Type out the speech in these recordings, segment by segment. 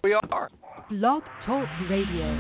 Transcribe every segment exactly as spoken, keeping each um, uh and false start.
we are. Blog Talk Radio.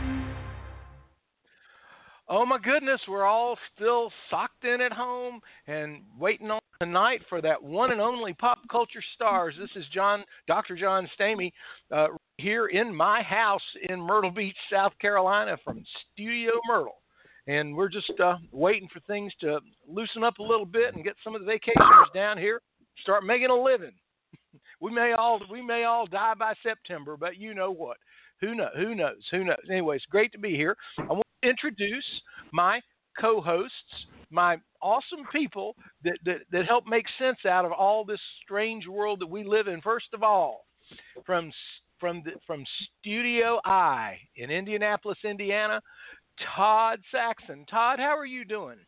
Oh my goodness, we're all still socked in at home and waiting on tonight for that one and only Pop Culture Stars. This is John, Doctor John Stamey, uh, here in my house in Myrtle Beach, South Carolina, from Studio Myrtle. And we're just uh, waiting for things to loosen up a little bit and get some of the vacationers down here, start making a living. We may all we may all die by September, but you know what? Who knows? Who knows? Who knows? Anyway, it's great to be here. I want to introduce my co-hosts, my awesome people that, that, that help make sense out of all this strange world that we live in. First of all, from from the, from Studio I in Indianapolis, Indiana, Todd Saxon. Todd, how are you doing?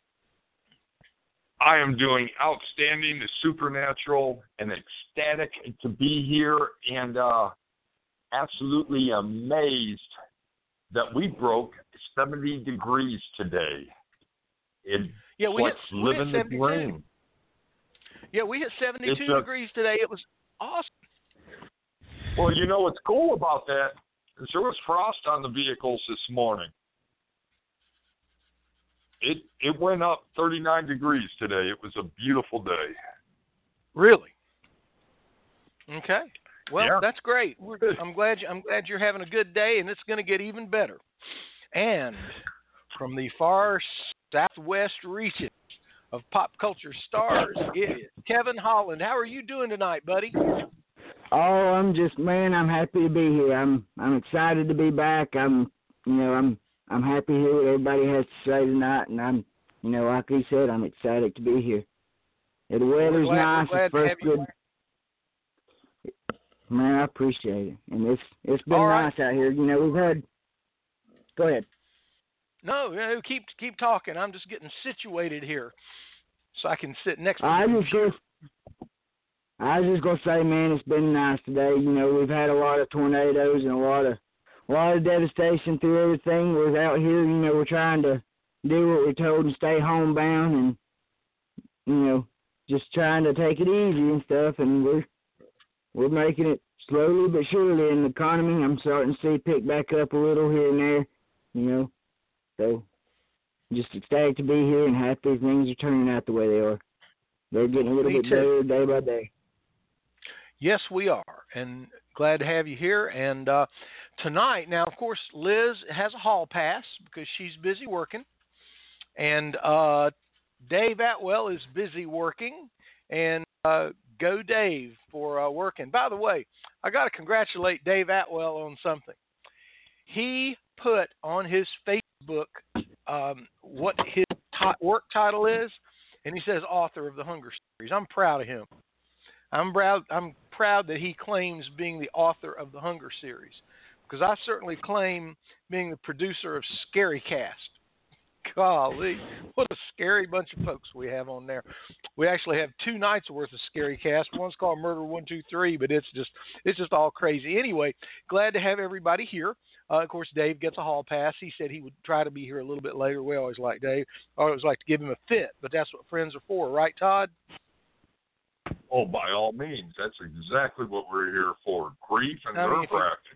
I am doing outstanding, supernatural, and ecstatic to be here, and uh, absolutely amazed that we broke seventy degrees today. It's yeah, we like hit, living we hit the dream. Yeah, we hit seventy-two a, degrees today. It was awesome. Well, you know what's cool about that is there was frost on the vehicles this morning. It it went up thirty-nine degrees today. It was a beautiful day. Really? Okay. Well, yeah. That's great. We're, I'm glad you, I'm glad you're having a good day, and it's going to get even better. And from the far southwest region of Pop Culture Stars, it is Kevin Holland. How are you doing tonight, buddy? Oh, I'm just man. I'm happy to be here. I'm I'm excited to be back. I'm you know I'm. I'm happy to hear what everybody has to say tonight, and I'm, you know, like he said, I'm excited to be here. The weather's glad, nice. It's first good. Man, I appreciate it, and it's it's been All nice right. out here. You know, we've had. Go ahead. No, no, keep keep talking. I'm just getting situated here, so I can sit next to I you. was just, I was just gonna say, man, it's been nice today. You know, we've had a lot of tornadoes and a lot of. A lot of devastation through everything. We're out here, you know, we're trying to do what we're told and stay homebound and, you know, just trying to take it easy and stuff. And we're we're making it slowly but surely. And the economy, I'm starting to see pick back up a little here and there, you know. So just ecstatic to be here and happy things are turning out the way they are. They're getting a little Me bit too. better day by day. Yes, we are, and glad to have you here. And uh, tonight, now, of course, Liz has a hall pass because she's busy working, and uh, Dave Atwell is busy working, and uh, go Dave for uh, working. By the way, I got to congratulate Dave Atwell on something. He put on his Facebook um, what his t- work title is, and he says author of the Hunger Series. I'm proud of him. I'm proud, I'm proud that he claims being the author of the Hunger Series, because I certainly claim being the producer of Scary Cast. Golly, what a scary bunch of folks we have on there. We actually have two nights worth of Scary Cast. One's called Murder One Two Three, but it's just it's just all crazy. Anyway, glad to have everybody here. Uh, of course, Dave gets a hall pass. He said he would try to be here a little bit later. We always like Dave. I always like to give him a fit, but that's what friends are for, right, Todd? Oh, by all means. That's exactly what we're here for. Grief and nerve-wracking.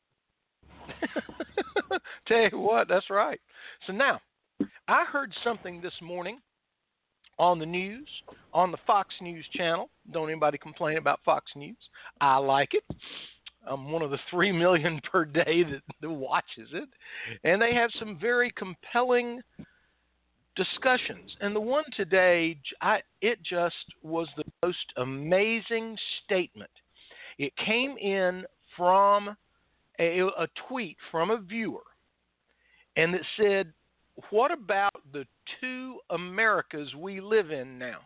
Tell you what, that's right. So now, I heard something this morning on the news, on the Fox News channel. Don't anybody complain about Fox News. I like it. I'm one of the three million per day that, that watches it. And they have some very compelling discussions, and the one today, I, it just was the most amazing statement. It came in from a, a tweet from a viewer, and it said, what about the two Americas we live in now?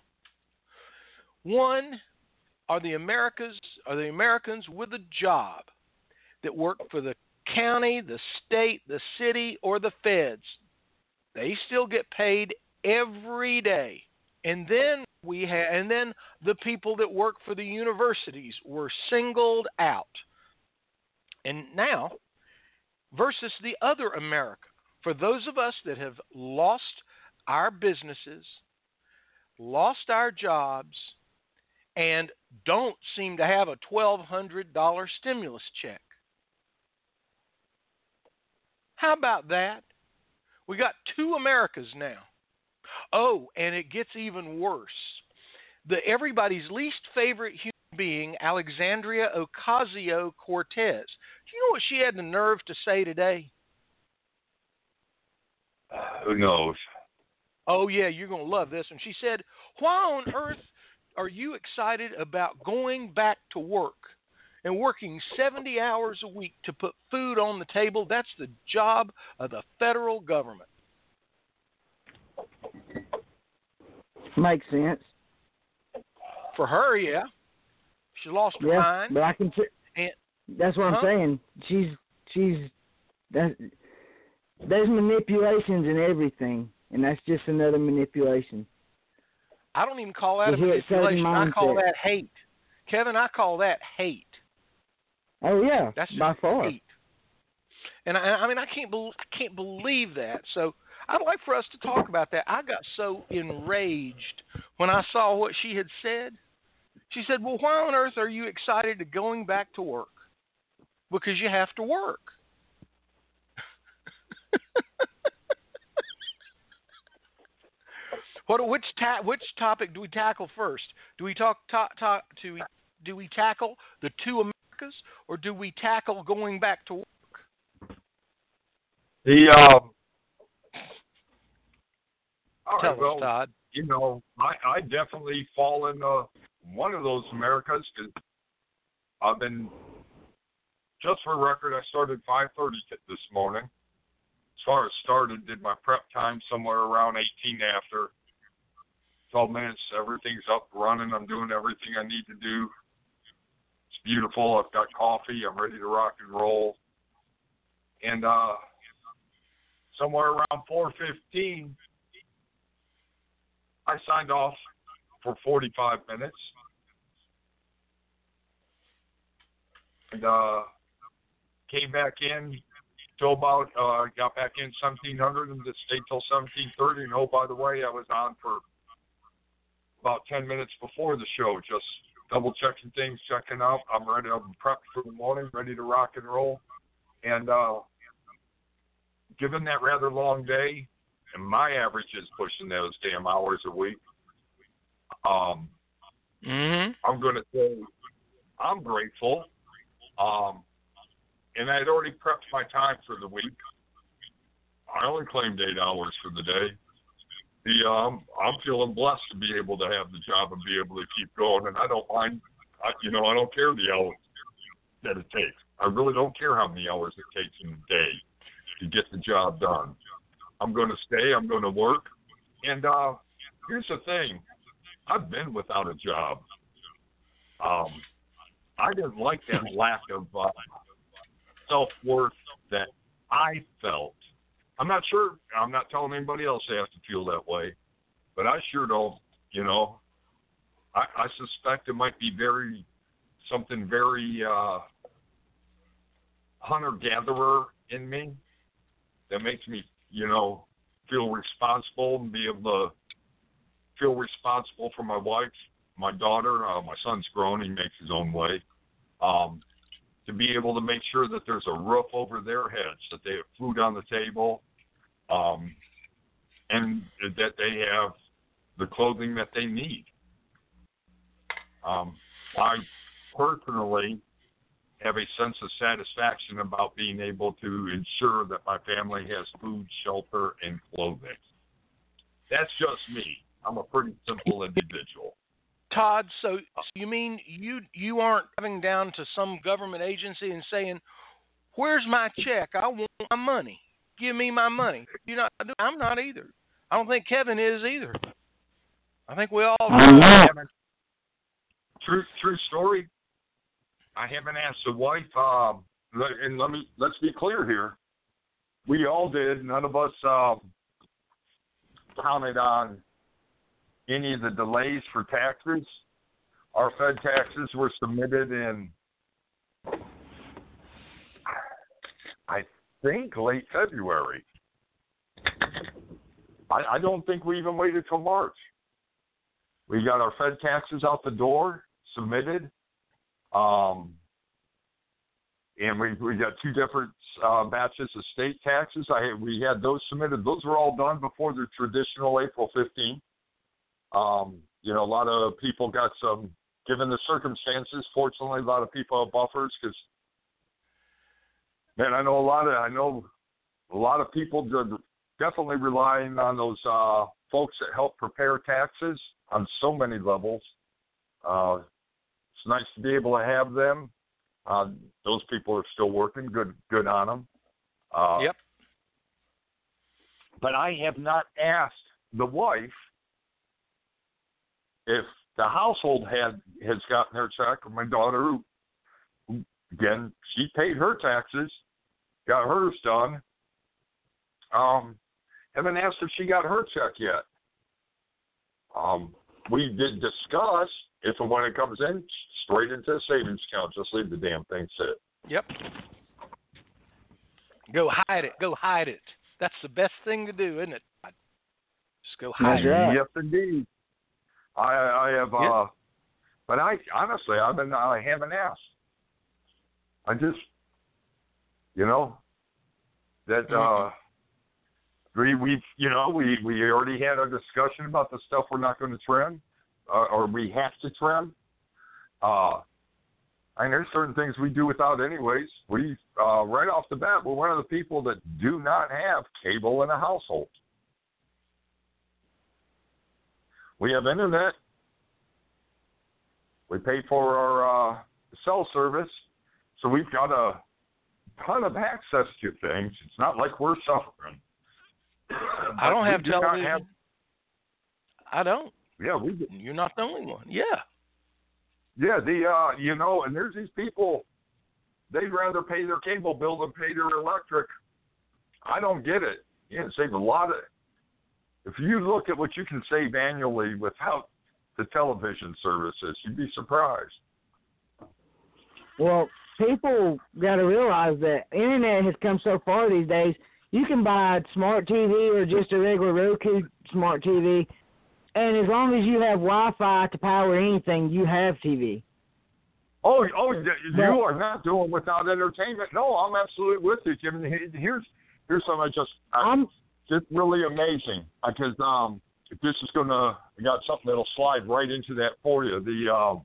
One are the Americas, are the Americans with a job that work for the county, the state, the city, or the feds. They still get paid every day. And then we have, and then the people that work for the universities were singled out. And now, versus the other America, for those of us that have lost our businesses, lost our jobs, and don't seem to have a twelve hundred dollars stimulus check. How about that? We got two Americas now. Oh, and it gets even worse. The everybody's least favorite human being, Alexandria Ocasio-Cortez. Do you know what she had the nerve to say today? Uh, who knows? Oh, yeah, you're going to love this one. She said, why on earth are you excited about going back to work and working seventy hours a week to put food on the table? That's the job of the federal government. Makes sense. For her, yeah. She lost her yeah, mind. But I can t- and, that's what huh? I'm saying. She's she's that there's manipulations in everything, and that's just another manipulation. I don't even call that You a hear it said in manipulation. I call mindset. that hate. Kevin, I call that hate. Oh yeah, That's just by far. hate. And I, I mean, I can't, be, I can't believe that. So I'd like for us to talk about that. I got so enraged when I saw what she had said. She said, well, why on earth are you excited to going back to work? Because you have to work. What? Which ta- which topic do we tackle first? Do we talk ta- ta- to do we tackle the two Americas, or do we tackle going back to work? The um, all Tell right, well, us, Todd. You know, I, I definitely fall in uh, one of those Americas because I've been, just for record, I started five thirty this morning. As far as started, did my prep time somewhere around eighteen after. twelve minutes, everything's up, running. I'm doing everything I need to do. It's beautiful. I've got coffee. I'm ready to rock and roll. And uh, somewhere around four fifteen, I signed off for forty-five minutes. And uh, came back in till about, uh, got back in seventeen hundred and just stayed till seventeen thirty. And oh, by the way, I was on for about ten minutes before the show, just double checking things, checking out. I'm ready. I'm prepped for the morning, ready to rock and roll. And uh, given that rather long day, and my average is pushing those damn hours a week, um, mm-hmm. I'm going to say I'm grateful. Um, and I had already prepped my time for the week. I only claimed eight hours for the day. The um, I'm feeling blessed to be able to have the job and be able to keep going, and I don't mind. I, you know, I don't care the hours that it takes. I really don't care how many hours it takes in a day to get the job done. I'm going to stay. I'm going to work. And uh, here's the thing: I've been without a job. Um, I didn't like that lack of uh, self-worth that I felt. I'm not sure. I'm not telling anybody else they have to feel that way, but I sure don't. You know, I, I suspect it might be very something very uh, hunter-gatherer in me that makes me, you know, feel responsible and be able to feel responsible for my wife, my daughter. Uh, my son's grown; he makes his own way. Um, to be able to make sure that there's a roof over their heads, that they have food on the table. Um, and that they have the clothing that they need. Um, I personally have a sense of satisfaction about being able to ensure that my family has food, shelter, and clothing. That's just me. I'm a pretty simple individual. Todd, so, so you mean you you aren't driving down to some government agency and saying, "Where's my check? I want my money. Give me my money." You're not. I'm not either. I don't think Kevin is either. I think we all. True, true story. I haven't asked the wife. Um, and let me let's be clear here. We all did. None of us um, counted on any of the delays for taxes. Our Fed taxes were submitted in, I think, late February. I, I don't think we even waited till March. We got our Fed taxes out the door, submitted. Um, and we we got two different uh, batches of state taxes. I we had those submitted. Those were all done before the traditional April fifteenth. Um, you know, a lot of people got some, given the circumstances. Fortunately, a lot of people have buffers because, man, I know a lot of I know a lot of people definitely relying on those uh, folks that help prepare taxes on so many levels. Uh, it's nice to be able to have them. Uh, those people are still working. Good, good on them. Uh, yep. But I have not asked the wife if the household had has gotten her check, or my daughter, who, who again, she paid her taxes, got hers done. Um, haven't asked if she got her check yet. Um, we did discuss if and when it comes in, straight into a savings account. Just leave the damn thing sit. Yep. Go hide it. Go hide it. That's the best thing to do, isn't it? Just go hide it. Yes, indeed. I I have, yep. uh, but I honestly I've been I haven't asked. I just, you know, that mm-hmm. uh, we we you know we we already had a discussion about the stuff we're not going to trim, uh, or we have to trim. Uh, and there's certain things we do without anyways. We uh, right off the bat, we're one of the people that do not have cable in a household. We have internet. We pay for our uh, cell service, so we've got a ton of access to things. It's not like we're suffering. I don't have do television. Have, I don't. Yeah, we. Do. You're not the only one. Yeah. Yeah, the uh, you know, and there's these people. They'd rather pay their cable bill than pay their electric. I don't get it. You can save a lot of. If you look at what you can save annually without the television services, you'd be surprised. Well, people got to realize that internet has come so far these days. You can buy a smart T V or just a regular Roku smart T V, and as long as you have Wi-Fi to power anything, you have T V. Oh, oh, you but, are not doing without entertainment. No, I'm absolutely with you, Jim. Here's here's something I just. I, I'm. Just really amazing because um, this is going to, I got something that'll slide right into that for you. The um,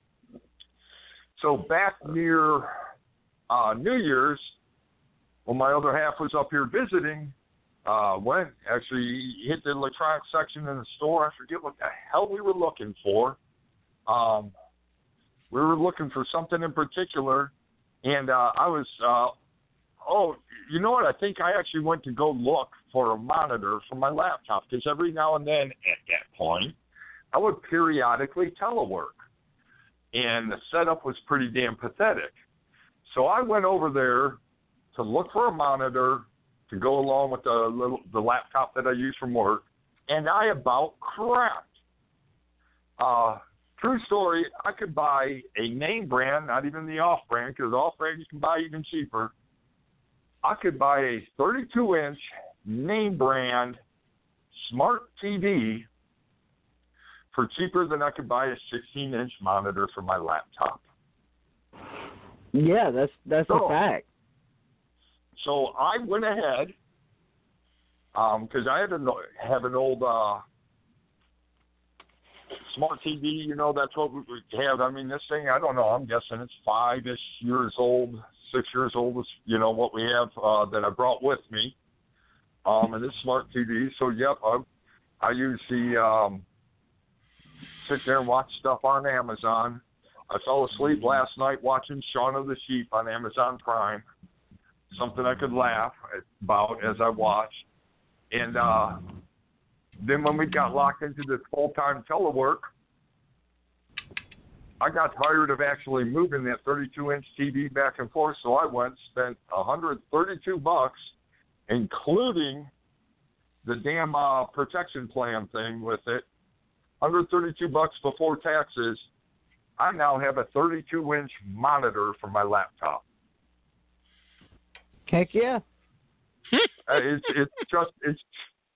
So back near uh, New Year's, when my other half was up here visiting, uh, went, actually hit the electronics section in the store. I forget what the hell we were looking for. Um, we were looking for something in particular, and uh, I was, uh, oh, you know what? I think I actually went to go look for a monitor for my laptop because every now and then at that point, I would periodically telework. And the setup was pretty damn pathetic. So I went over there to look for a monitor to go along with the little the laptop that I use from work, and I about crapped. Uh, true story, I could buy a name brand, not even the off-brand, because off-brand you can buy even cheaper. I could buy a thirty-two inch name brand smart T V for cheaper than I could buy a sixteen inch monitor for my laptop. Yeah, that's that's so, a fact. So I went ahead, because um, I had an, have an old uh, smart T V, you know, that's what we have. I mean, this thing, I don't know, I'm guessing it's five-ish years old, six years old is, you know, what we have uh, that I brought with me. Um, and this smart T V, so yep, I, I use the, um, sit there and watch stuff on Amazon. I fell asleep last night watching Shaun of the Sheep on Amazon Prime, something I could laugh about as I watched. And uh, then when we got locked into this full-time telework, I got tired of actually moving that thirty-two inch T V back and forth, so I went and spent one hundred thirty-two bucks, including the damn uh, protection plan thing with it, one hundred thirty-two bucks before taxes. I now have a thirty-two inch monitor for my laptop. Heck yeah. uh, it's it's just it's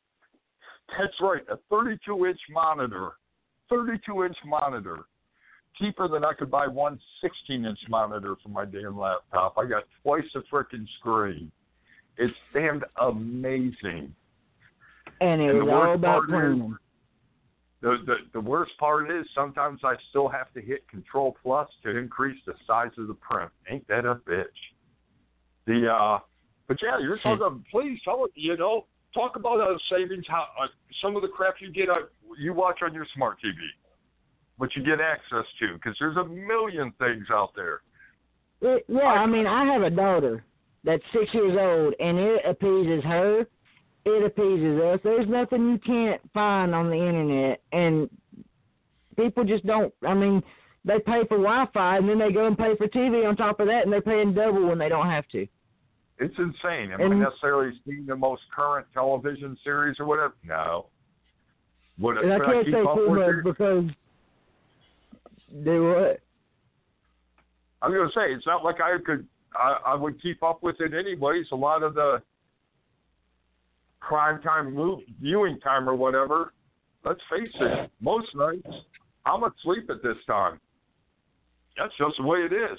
that's right, a thirty-two inch monitor, thirty-two inch monitor. cheaper than I could buy one sixteen-inch monitor for my damn laptop. I got twice the frickin' screen. It's damn amazing. And it and was all about playing. The, the the worst part is sometimes I still have to hit Control Plus to increase the size of the print. Ain't that a bitch? The uh, but yeah, you're talking. Please tell it. You know, talk about uh, savings. How uh, some of the crap you get, uh, you watch on your smart T V, what you get access to, because there's a million things out there. It, yeah, I, I mean, I have a daughter that's six years old, and it appeases her. It appeases us. There's nothing you can't find on the internet, and people just don't. I mean, they pay for Wi-Fi, and then they go and pay for T V on top of that, and they're paying double when they don't have to. It's insane. Am and, I necessarily seeing the most current television series or whatever? No. Would, and I can't I say too much it? because they what? I was going to say, it's not like I could. I, I would keep up with it anyways. A lot of the prime time move, viewing time or whatever, let's face it, most nights I'm asleep at this time. That's just the way it is.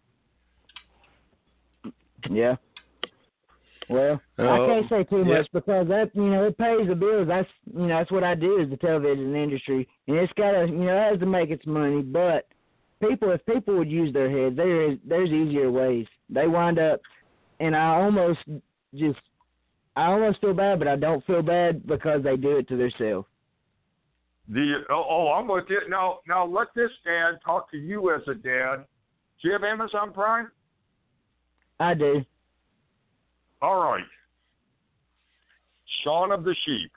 Yeah. Well, uh, I can't say too yeah. much because that, you know, it pays the bills. That's, you know, that's what I do is the television industry, and it's got to, you know, it has to make its money. But people, if people would use their heads, there is there's easier ways. They wind up, and I almost just, I almost feel bad, but I don't feel bad because they do it to themselves. The oh, oh, I'm with you now. Now let this dad talk to you as a dad. Do you have Amazon Prime? I do. All right. Shaun of the Sheep.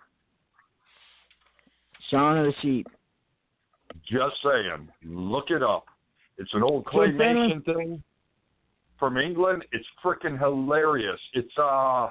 Shaun of the Sheep. Just saying. Look it up. It's an old claymation thing from England. It's freaking hilarious. It's, uh,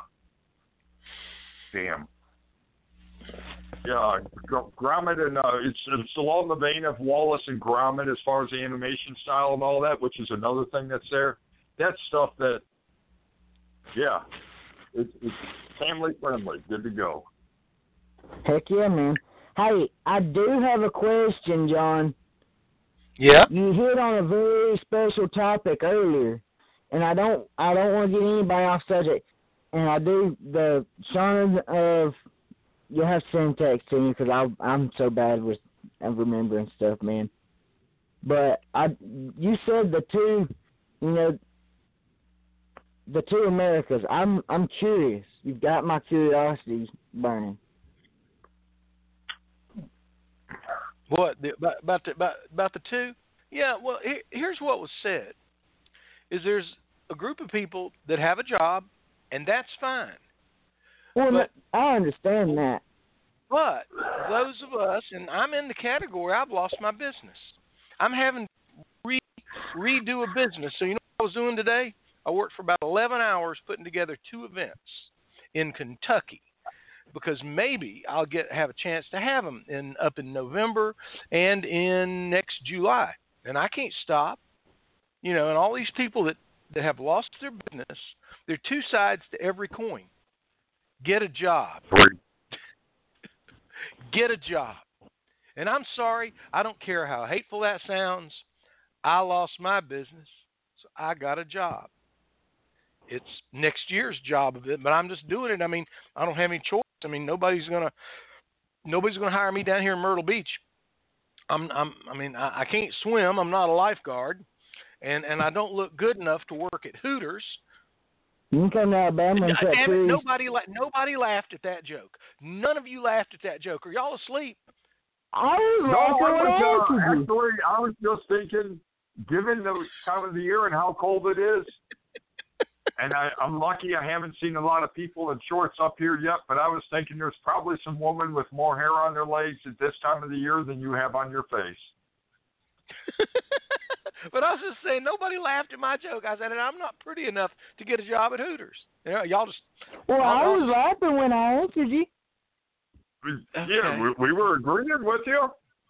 damn. Yeah, Gromit and, uh, it's, it's along the vein of Wallace and Gromit as far as the animation style and all that, which is another thing that's there. That's stuff that, yeah, it's, it's family friendly. Good to go. Heck yeah, man. Hey, I do have a question, John. Yeah. You hit on a very special topic earlier, and I don't, I don't want to get anybody off subject. And I do the Shaun of. You'll have to send text to me because I'm so bad with remembering stuff, man. But I, you said the two, you know. The two Americas. I'm I'm curious. You've got my curiosity burning. What the, about about the, about, about the two? Yeah. Well, here, here's what was said: is there's a group of people that have a job, and that's fine. Well, but, I understand that. But those of us, and I'm in the category, I've lost my business. I'm having to re, redo a business. So you know what I was doing today? I worked for about eleven hours putting together two events in Kentucky because maybe I'll get have a chance to have them in up in November and in next July. And I can't stop. You know, and all these people that, that have lost their business, there are two sides to every coin. Get a job. Get a job. And I'm sorry, I don't care how hateful that sounds. I lost my business, so I got a job. It's next year's job of it, but I'm just doing it. I mean, I don't have any choice. I mean, nobody's gonna nobody's gonna hire me down here in Myrtle Beach. I'm, I'm I mean, I, I can't swim. I'm not a lifeguard, and and I don't look good enough to work at Hooters. You can come to Alabama and cut Damn it, trees. nobody la- nobody laughed at that joke. None of you laughed at that joke. Are y'all asleep? I was no, I was, uh, laughing. actually, I was just thinking, given the time of the year and how cold it is. And I, I'm lucky I haven't seen a lot of people in shorts up here yet, but I was thinking there's probably some women with more hair on their legs at this time of the year than you have on your face. But I was just saying, nobody laughed at my joke. I said, I'm not pretty enough to get a job at Hooters. You know, y'all just... Well, I was just, laughing when I answered you. Okay. Yeah, we, we were agreeing with you.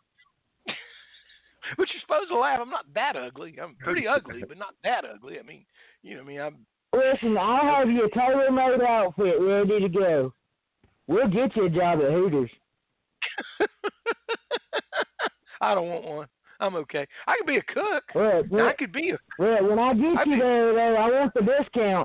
But you're supposed to laugh. I'm not that ugly. I'm pretty ugly, but not that ugly. I mean, you know, I mean, I'm... Listen, I'll have you a tailor-made outfit ready to go. We'll get you a job at Hooters. I don't want one. I'm okay. I could be a cook. Well, well, I could be a. Well, when I get I'd you be, there, though, I want the discount.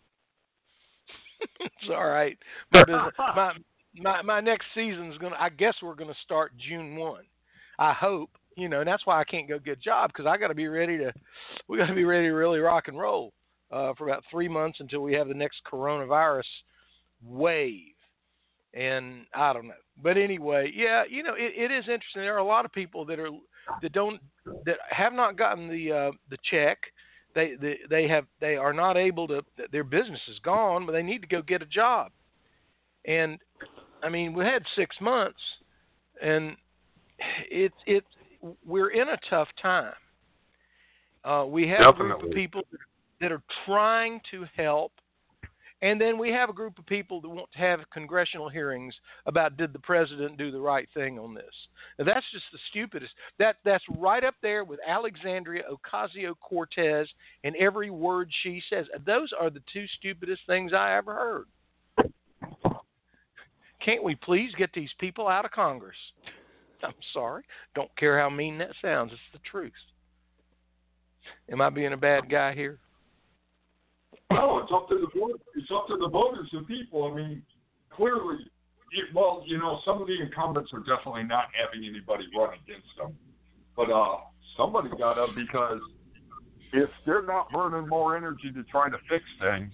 It's all right. My, business, my my my next season's gonna. I guess we're gonna start June first. I hope. You know, and that's why I can't go get a job because I got to be ready to. We got to be ready to really rock and roll uh, for about three months until we have the next coronavirus wave. And I don't know, but anyway, yeah, you know, it, it is interesting. There are a lot of people that are that don't that have not gotten the uh, the check. They, they they have they are not able to. Their business is gone, but they need to go get a job. And I mean, we had six months, and it's it's we're in a tough time. Uh, we have Definitely. a group of people that are trying to help. And then we have a group of people that want to have congressional hearings about did the president do the right thing on this. Now, that's just the stupidest. That That's right up there with Alexandria Ocasio-Cortez and every word she says. Those are the two stupidest things I ever heard. Can't we please get these people out of Congress? I'm sorry. Don't care how mean that sounds. It's the truth. Am I being a bad guy here? No, it's up to the voters. It's up to the voters and people. I mean, clearly, it, well, you know, some of the incumbents are definitely not having anybody run against them. But uh, somebody got up because if they're not burning more energy to try to fix things,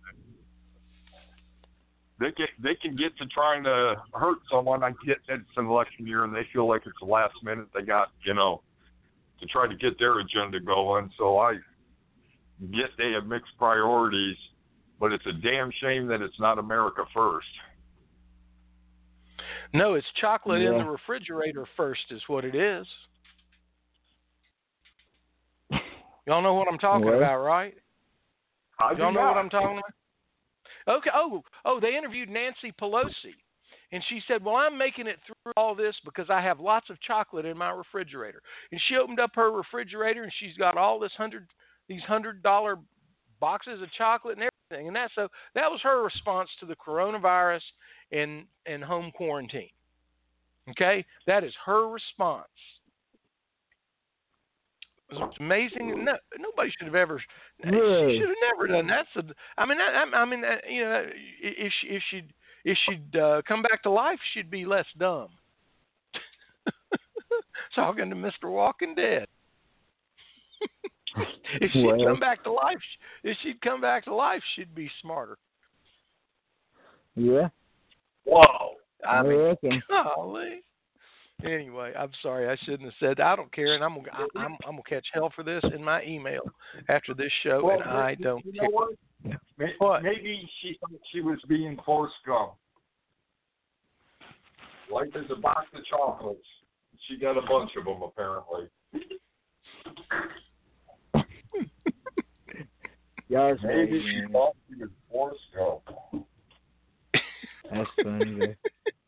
they get they can get to trying to hurt someone. I get that it's an election year and they feel like it's the last minute they got, you know, to try to get their agenda going. So I get they have mixed priorities, but it's a damn shame that it's not America first. No, it's chocolate yeah. in the refrigerator first is what it is. Y'all know what I'm talking what? about, right? I Y'all know not. what I'm talking about? Okay. Oh, oh, they interviewed Nancy Pelosi, and she said, well, I'm making it through all this because I have lots of chocolate in my refrigerator. And she opened up her refrigerator, and she's got all this hundred these hundred dollar boxes of chocolate and everything, and that so that was her response to the coronavirus and and home quarantine. Okay, that is her response. It's amazing. No, nobody should have ever. Really? She should have never done that. So, I mean, I, I mean, you know, if she if she if she'd uh, come back to life, she'd be less dumb. Talking to Mister Walking Dead. If she'd well. come back to life, if she'd come back to life, she'd be smarter. Yeah. Whoa. I I mean, reckon. golly. Anyway, I'm sorry. I shouldn't have said that. I don't care, and I'm gonna I'm, I'm gonna catch hell for this in my email after this show, Well, and I don't you care. know what? Maybe, What? maybe she thought she was being forced gum. Like there's a box of chocolates. She got a bunch of them, apparently. Y'all Maybe she man. thought she was forced gum. That's funny. Man.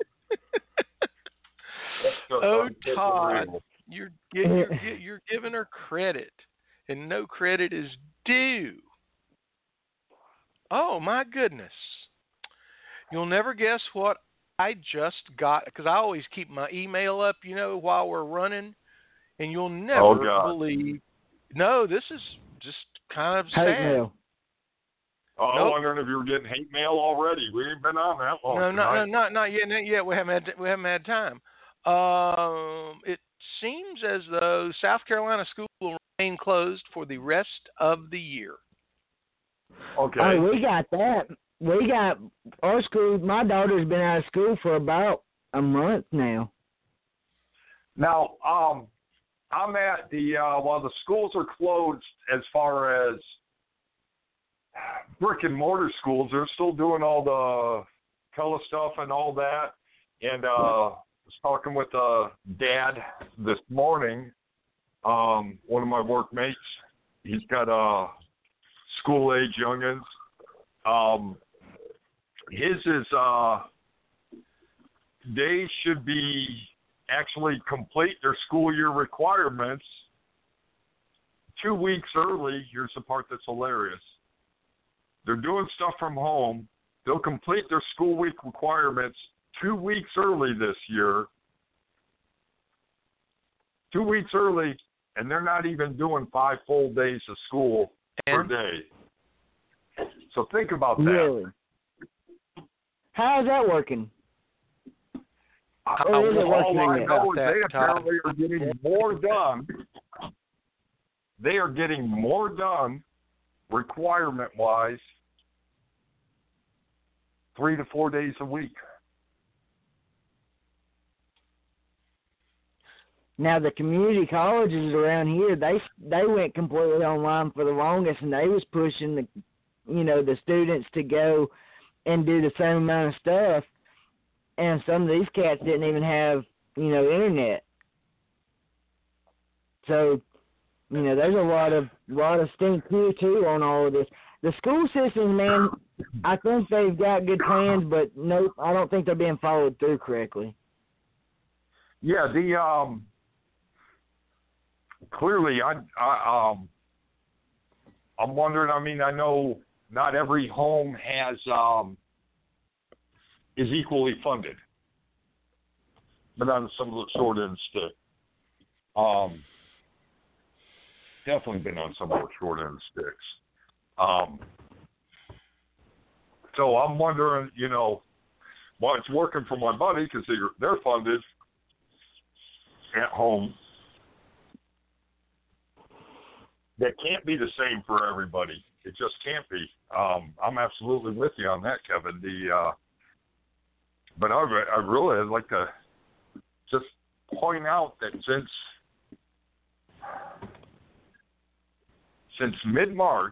Oh, Todd, you're you're you're giving her credit, and no credit is due. Oh my goodness! You'll never guess what I just got, because I always keep my email up, you know, while we're running, and you'll never Oh, God. believe. No, this is just kind of Hate sad. mail. Oh, Nope. I'm wondering if you were getting hate mail already. We ain't been on that long. No, not, no, tonight. not not yet. Not yet. We haven't had we haven't had time. Um, it seems as though South Carolina schools will remain closed for the rest of the year. Okay. Oh, we got that. We got our school. My daughter's been out of school for about a month now. Now, um, I'm at the uh, while the schools are closed as far as brick and mortar schools, they're still doing all the tele stuff and all that. And uh, I was talking with uh, Dad this morning. Um, one of my workmates, he's got uh, school age youngins. Um, his is uh, they should be actually complete their school year requirements two weeks early. Here's the part that's hilarious. They're doing stuff from home. They'll complete their school week requirements two weeks early this year. two weeks early, and they're not even doing five full days of school and, per day. So think about that. Really? How is that working? Uh, Or is it all working I know is that, they Todd? apparently are getting more done. They are getting more done, requirement-wise, three to four days a week. Now the community colleges around here, they they went completely online for the longest, and they was pushing the, you know, the students to go and do the same amount of stuff. And some of these cats didn't even have, you know, internet. So, you know, there's a lot of lot of stink here too on all of this. The school systems, man, I think they've got good plans, but nope, I don't think they're being followed through correctly. Yeah, the um. Clearly, I, I um, I'm wondering. I mean, I know not every home has um, is equally funded, but on some of the short end stick. Um, definitely been on some of the short end sticks. Um, so I'm wondering, you know, well, it's working for my buddy because they're they're funded at home. That can't be the same for everybody. It just can't be. Um, I'm absolutely with you on that, Kevin. The uh, but I, I really would like to just point out that since since mid-March,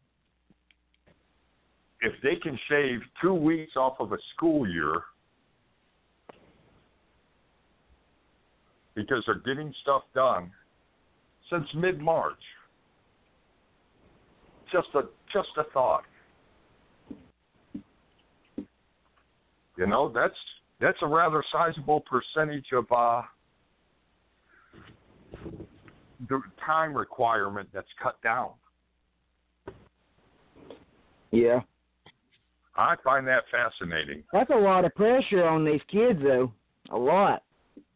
if they can shave two weeks off of a school year because they're getting stuff done since mid-March. Just a just a thought. You know, that's that's a rather sizable percentage of uh, the time requirement that's cut down. Yeah. I find that fascinating. That's a lot of pressure on these kids, though. A lot.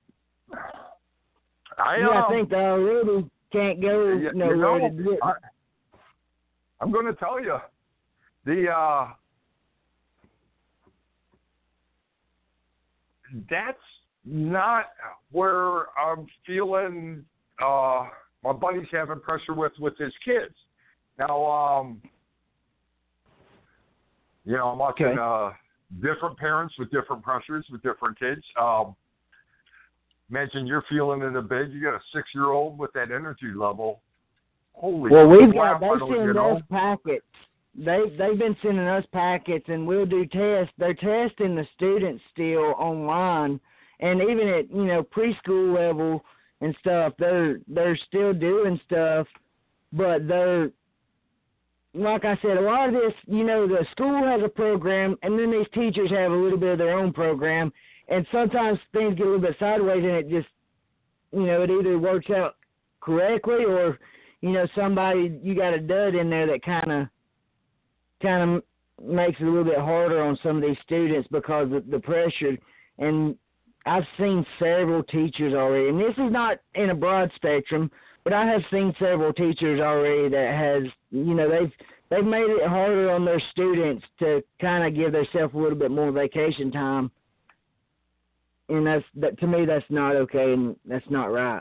I, yeah, um, I think they already can't go you, nowhere you know, to do it. I, I'm going to tell you, the uh, that's not where I'm feeling uh, my buddy's having pressure with with his kids. Now, um, you know, I'm watching Okay. uh, different parents with different pressures with different kids. Um, imagine you're feeling it a bit. You got a six-year-old with that energy level. Holy well, we've crap, got, I they don't send get us home. packets. They, they've been sending us packets, and we'll do tests. They're testing the students still online, and even at, you know, preschool level and stuff, they're, they're still doing stuff, but they're, like I said, a lot of this, you know, the school has a program, and then these teachers have a little bit of their own program, and sometimes things get a little bit sideways, and it just, you know, it either works out correctly or, you know, somebody, you got a dud in there that kind of kind of makes it a little bit harder on some of these students because of the pressure. And I've seen several teachers already, and this is not in a broad spectrum, but I have seen several teachers already that has, you know, they've they've made it harder on their students to kind of give themselves a little bit more vacation time. And that's that, to me, that's not okay, and that's not right.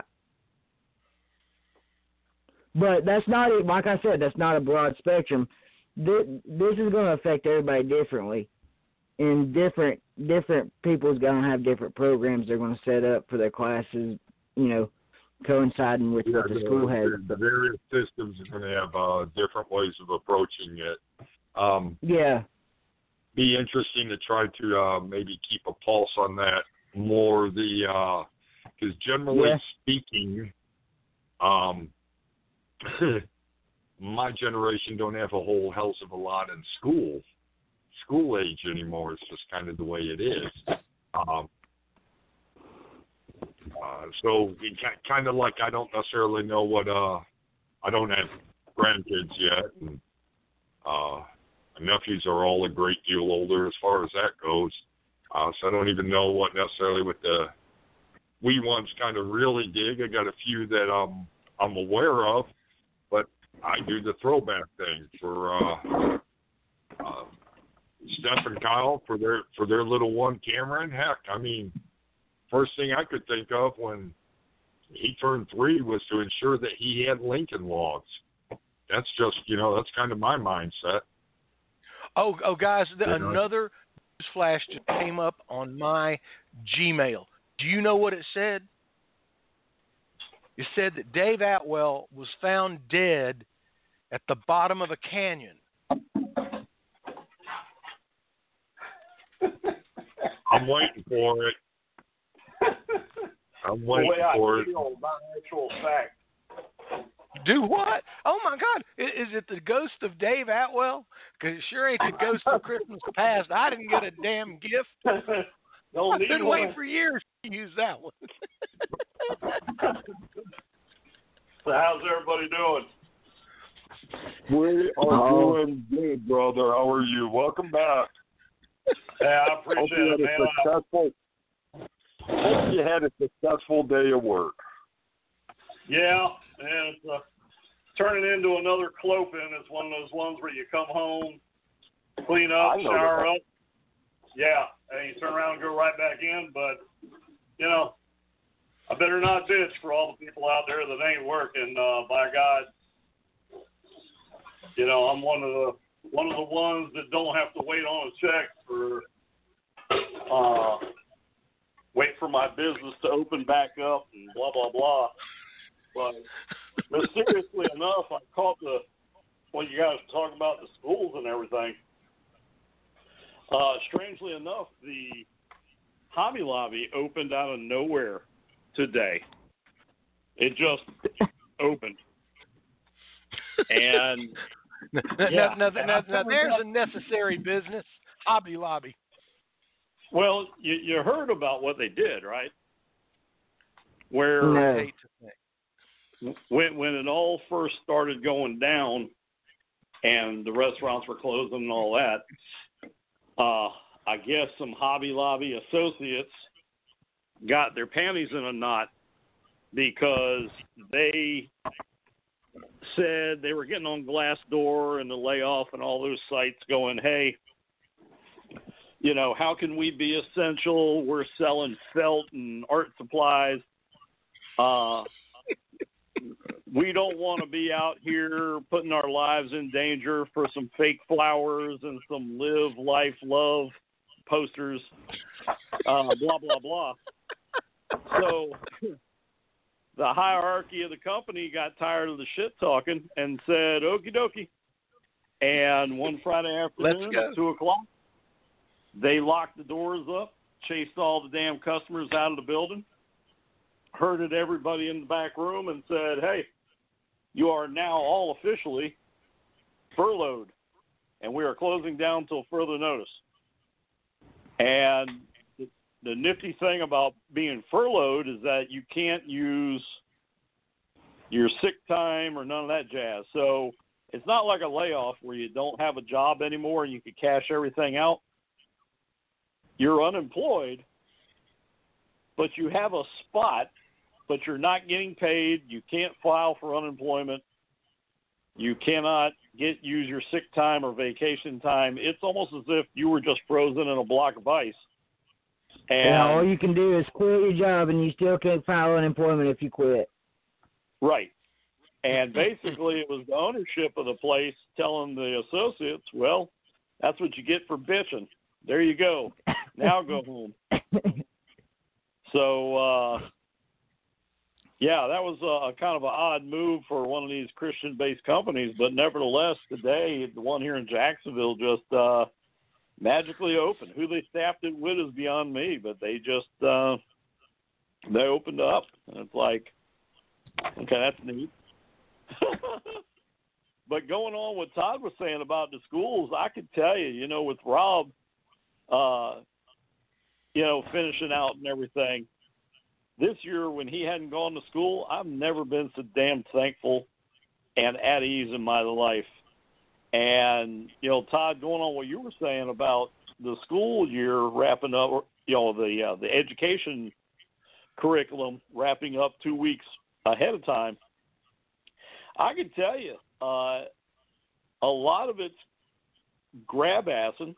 But that's not, like I said, that's not a broad spectrum. This, this is going to affect everybody differently. And different different people's going to have different programs they're going to set up for their classes, you know, coinciding with Yeah, what the the, school has. The various systems are going to have uh, different ways of approaching it. Um, Yeah. Be interesting to try to uh, maybe keep a pulse on that more. The because uh, generally Yeah. speaking, um, my generation don't have a whole hell of a lot in school, school age anymore. It's just kind of the way it is. Um, uh, so kind of like I don't necessarily know what, uh, I don't have grandkids yet. And, uh, my nephews are all a great deal older as far as that goes. Uh, so I don't even know what necessarily what the wee ones kind of really dig. I got a few that um, I'm aware of, but I do the throwback thing for uh, uh, Steph and Kyle for their for their little one, Cameron. Heck, I mean, first thing I could think of when he turned three was to ensure that he had Lincoln Logs. That's just, you know, that's kind of my mindset. Oh, oh, guys, the, You know? another flash just came up on my Gmail. Do you know what it said? It said that Dave Atwell was found dead at the bottom of a canyon. I'm waiting for it. I'm The waiting way I for it. feel, not actual fact. Do what? Oh, my God. Is, is it the ghost of Dave Atwell? Because it sure ain't the ghost of Christmas past. I didn't get a damn gift. Don't I've need been one. waiting for years to use that one. So how's everybody doing? We are Oh. doing good, brother. How are you? Welcome back. Yeah, I Hope appreciate you it, had man. a successful. Hope you had a successful day of work. Yeah, and it's uh, turning into another clopen. It's one of those ones where you come home, clean up, I know shower that. up. Yeah, and you turn around and go right back in. But, you know, I better not bitch for all the people out there that ain't working. Uh, by God, you know, I'm one of the one of the ones that don't have to wait on a check for uh, wait for my business to open back up and blah blah blah. But mysteriously enough, I caught the when you guys were talking about the schools and everything. Uh, strangely enough, the Hobby Lobby opened out of nowhere today. It just opened. And now, yeah, now, now, and now, I now found there's out- a necessary business. Hobby Lobby. well, you, you heard about what they did, right? Where No. I hate to think. when when it all first started going down and the restaurants were closing and all that, uh, I guess some Hobby Lobby associates got their panties in a knot because they said they were getting on Glassdoor and the Layoff and all those sites going, hey, you know, how can we be essential? We're selling felt and art supplies. Uh, we don't want to be out here putting our lives in danger for some fake flowers and some live, life, love posters, uh, blah, blah, blah. So the hierarchy of the company got tired of the shit talking and said, okie dokie. And one Friday afternoon Let's go. at two o'clock, they locked the doors up, chased all the damn customers out of the building, herded everybody in the back room and said, hey, you are now all officially furloughed, and we are closing down until further notice. And the, the nifty thing about being furloughed is that you can't use your sick time or none of that jazz. So it's not like a layoff where you don't have a job anymore and you can cash everything out. You're unemployed, but you have a spot, but you're not getting paid. You can't file for unemployment. You cannot get use your sick time or vacation time. It's almost as if you were just frozen in a block of ice. And Yeah, all you can do is quit your job, and you still can't file unemployment if you quit. right. And basically it was the ownership of the place telling the associates, well, that's what you get for bitching. There you go. Now go home. So, uh, yeah, that was a, a kind of an odd move for one of these Christian-based companies, but nevertheless, today, the one here in Jacksonville just uh, magically opened. Who they staffed it with is beyond me, but they just uh, they opened up, and it's like, okay, that's neat. But going on what Todd was saying about the schools, I could tell you, you know, with Rob, uh, you know, finishing out and everything, this year when he hadn't gone to school, I've never been so damn thankful and at ease in my life. And, you know, Todd, going on what you were saying about the school year wrapping up, or, you know, the uh, the education curriculum wrapping up two weeks ahead of time, I can tell you uh, a lot of it's grab-assing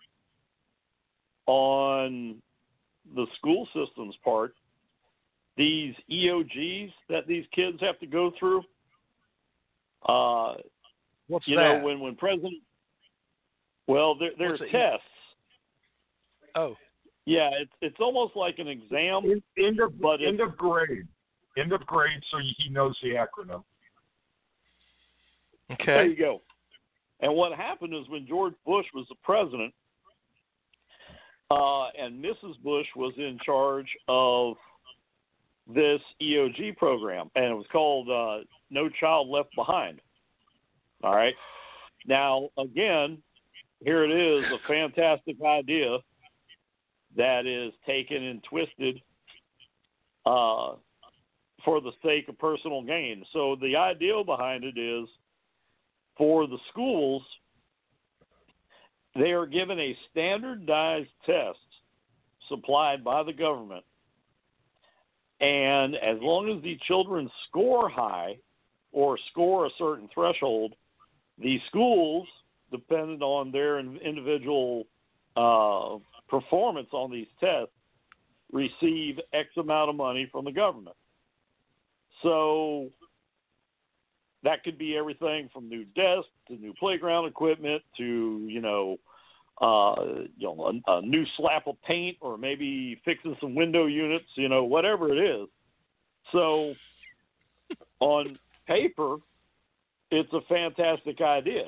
on the school system's part. These E O Gs that these kids have to go through. Uh, What's you that? know, when, when President, well, they're, they're What's it? tests. Oh. Yeah, it's it's almost like an exam. End, end of but end of grade, end of grade, so he knows the acronym. Okay. There you go. And what happened is when George Bush was the president, uh, and Missus Bush was in charge of this E O G program, and it was called uh, No Child Left Behind. All right. Now, again, here it is, a fantastic idea that is taken and twisted uh, for the sake of personal gain. So the idea behind it is for the schools, they are given a standardized test supplied by the government. And as long as the children score high or score a certain threshold, the schools, depending on their individual uh, performance on these tests, receive X amount of money from the government. So that could be everything from new desks to new playground equipment to, you know, uh, you know, a, a new slap of paint or maybe fixing some window units, you know, whatever it is. So on paper, it's a fantastic idea.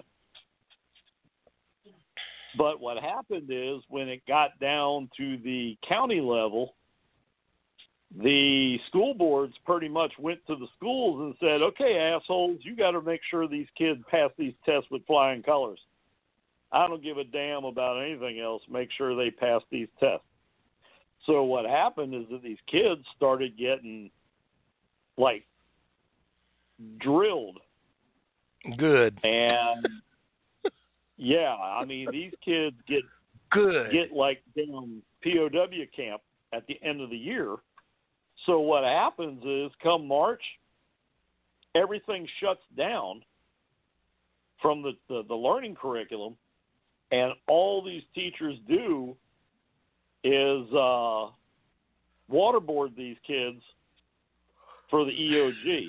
But what happened is when it got down to the county level, the school boards pretty much went to the schools and said, okay, assholes, you got to make sure these kids pass these tests with flying colors. I don't give a damn about anything else. Make sure they pass these tests. So what happened is that these kids started getting, like, drilled. Good. And, yeah, I mean, these kids get, Good. get like, down P O W camp at the end of the year. So what happens is, come March, everything shuts down from the, the, the learning curriculum, and all these teachers do is uh, waterboard these kids for the E O G.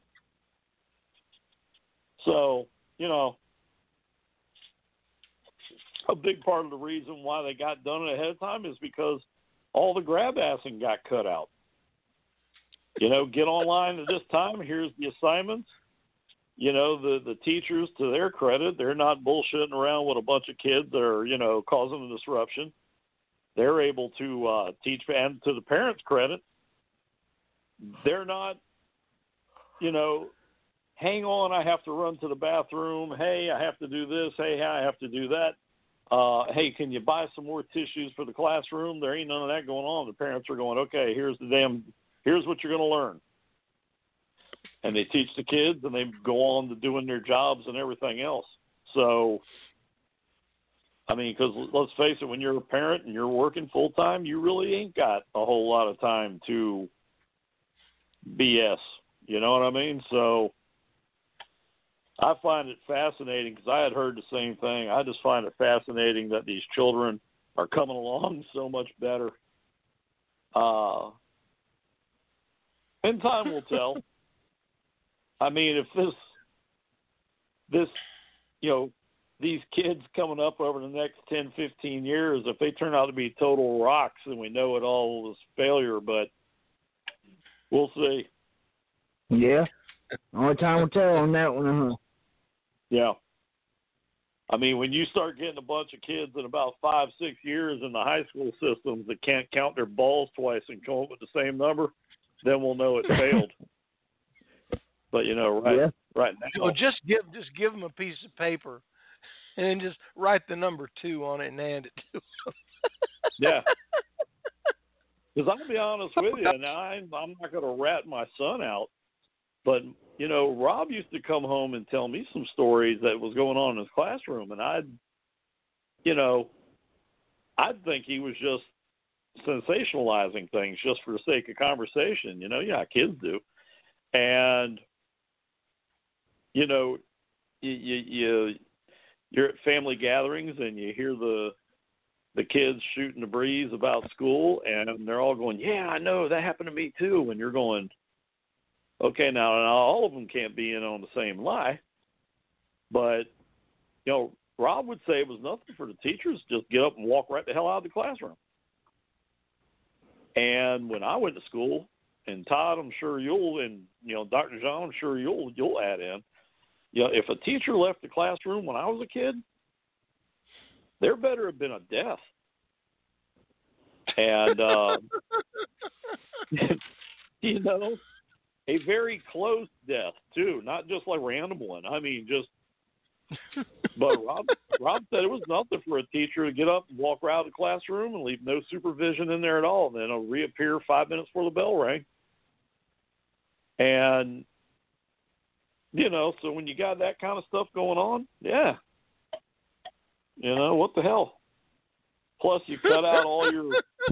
So, you know, a big part of the reason why they got done ahead of time is because all the grab-assing got cut out. You know, get online at this time. Here's the assignments. You know, the, the teachers, to their credit, they're not bullshitting around with a bunch of kids that are, you know, causing a disruption. They're able to uh, teach, and to the parents' credit, they're not, you know, hang on, I have to run to the bathroom. Hey, I have to do this. Hey, I have to do that. Uh, hey, can you buy some more tissues for the classroom? There ain't none of that going on. The parents are going, okay, here's the damn, here's what you're going to learn. And they teach the kids, and they go on to doing their jobs and everything else. So, I mean, because let's face it, when you're a parent and you're working full-time, you really ain't got a whole lot of time to B S. You know what I mean? So I find it fascinating because I had heard the same thing. I just find it fascinating that these children are coming along so much better. Uh, and time will tell. I mean, if this, this, you know, these kids coming up over the next ten, fifteen years, if they turn out to be total rocks, then we know it all was failure, but we'll see. Yeah. Only time will tell on that one, huh? Yeah. I mean, when you start getting a bunch of kids in about five, six years in the high school systems that can't count their balls twice and come up with the same number, then we'll know it failed. But, you know, right, yeah. right now. Well, just give just give them a piece of paper, and then just write the number two on it and hand it to them. Yeah. Because I'll be honest with you, and I'm, I'm not going to rat my son out, but, you know, Rob used to come home and tell me some stories that was going on in his classroom, and I'd, you know, I'd think he was just sensationalizing things just for the sake of conversation. You know, yeah, kids do. And, you know, you, you, you, you're at family gatherings and you hear the the kids shooting the breeze about school, and they're all going, yeah, I know, that happened to me too. And you're going, okay, now, now all of them can't be in on the same lie. But, you know, Rob would say it was nothing for the teachers, just get up and walk right the hell out of the classroom. And when I went to school, and Todd, I'm sure you'll, and, you know, Doctor John, I'm sure you'll you'll add in, you know, if a teacher left the classroom when I was a kid, there better have been a death. And, uh, you know, a very close death, too, not just like a random one. I mean, just, but Rob, Rob said it was nothing for a teacher to get up and walk around the classroom and leave no supervision in there at all, and then it'll reappear five minutes before the bell rang. And, you know, so when you got that kind of stuff going on, yeah, you know, what the hell? Plus, you cut out all your.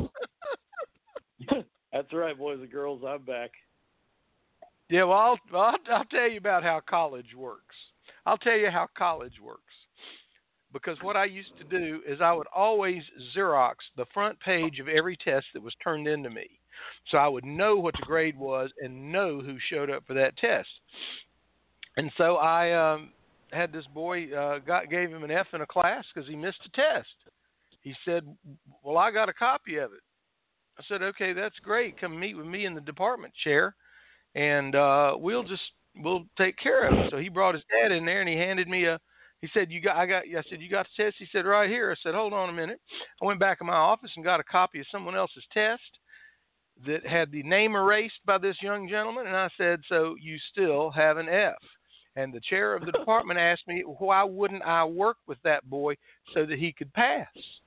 That's right, boys and girls. I'm back. Yeah, well, I'll, I'll I'll tell you about how college works. I'll tell you how college works. Because what I used to do is I would always Xerox the front page of every test that was turned into me, so I would know what the grade was and know who showed up for that test. And so I um, had this boy uh, got gave him an F in a class because he missed a test. He said, well, I got a copy of it. I said, okay, that's great. Come meet with me in the department chair, and uh, we'll just we'll take care of it. So he brought his dad in there, and he handed me a. He said, you got. I got. I said, you got the test? He said, right here. I said, hold on a minute. I went back in my office and got a copy of someone else's test that had the name erased by this young gentleman, and I said, so you still have an F. And the chair of the department asked me, why wouldn't I work with that boy so that he could pass?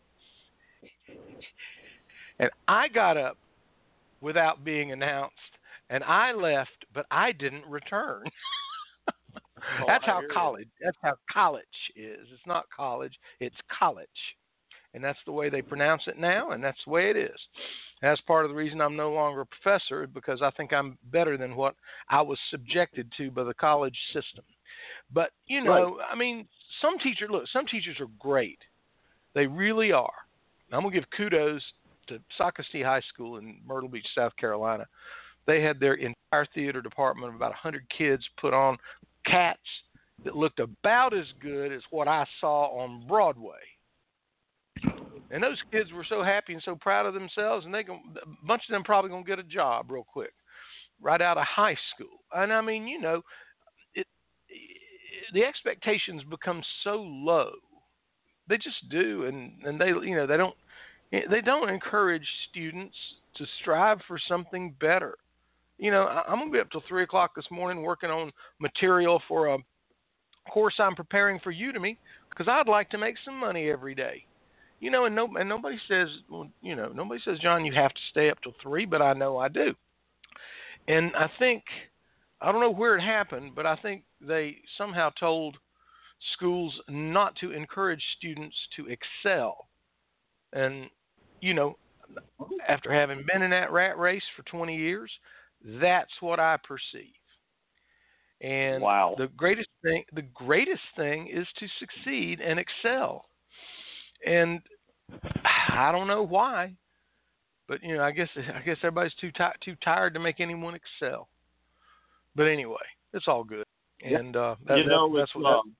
And I got up without being announced, and I left, but I didn't return. Oh, that's I how hear college. you. That's how college is. It's not college. It's college, and that's the way they pronounce it now, and that's the way it is. And that's part of the reason I'm no longer a professor, because I think I'm better than what I was subjected to by the college system. But you know, right. I mean, some teachers look. Some teachers are great. They really are. I'm gonna give kudos to Socastee High School in Myrtle Beach, South Carolina. They had their entire theater department of about one hundred kids put on Cats that looked about as good as what I saw on Broadway. And those kids were so happy and so proud of themselves, and they going a bunch of them probably going to get a job real quick, right out of high school. And I mean, you know, it, it, the expectations become so low. They just do, and, and they, you know, they don't, they don't encourage students to strive for something better. You know, I'm going to be up till three o'clock this morning working on material for a course I'm preparing for Udemy because I'd like to make some money every day. You know, and, no, and nobody says, well, you know, nobody says, John, you have to stay up till three, but I know I do. And I think, I don't know where it happened, but I think they somehow told schools not to encourage students to excel. And, you know, after having been in that rat race for twenty years, that's what I perceive. And wow. the greatest thing, the greatest thing is to succeed and excel. And I don't know why, but you know, I guess I guess everybody's too ti- too tired to make anyone excel. But anyway, it's all good. And uh, that, you know, that, that's what. Um,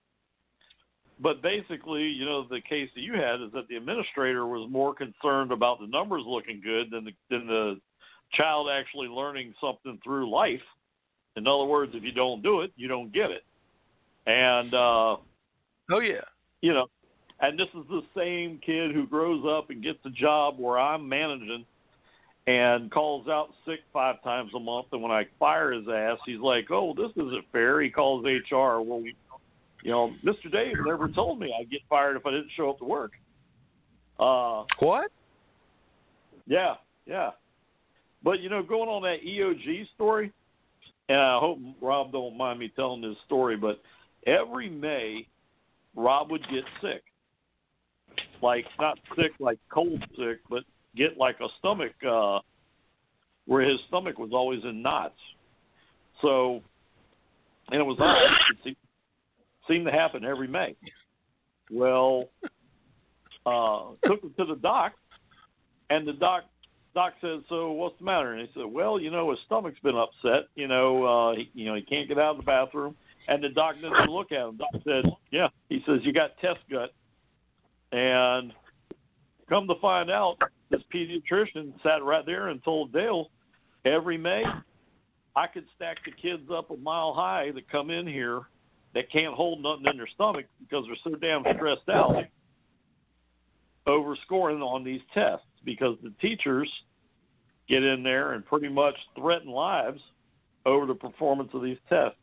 but basically, you know, the case that you had is that the administrator was more concerned about the numbers looking good than the than the child actually learning something through life. In other words, if you don't do it, you don't get it. And uh, oh yeah, you know. And this is the same kid who grows up and gets a job where I'm managing and calls out sick five times a month. And when I fire his ass, he's like, oh, this isn't fair. He calls H R. Well, you know, Mister Dave never told me I'd get fired if I didn't show up to work. Uh, what? Yeah, yeah. But, you know, going on that E O G story, and I hope Rob don't mind me telling this story, but every May, Rob would get sick. Like, not sick like cold sick, but get like a stomach, uh, where his stomach was always in knots. So, and it was odd. It seemed, seemed to happen every May. Well, uh, took him to the doc, and the doc doc said, "So what's the matter?" And he said, "Well, you know, his stomach's been upset. You know, uh, he, you know, he can't get out of the bathroom." And the doc didn't even look at him. Doc said, "Yeah." He says, "You got test gut." And come to find out, this pediatrician sat right there and told Dale, every May, I could stack the kids up a mile high that come in here that can't hold nothing in their stomach because they're so damn stressed out over scoring on these tests, because the teachers get in there and pretty much threaten lives over the performance of these tests.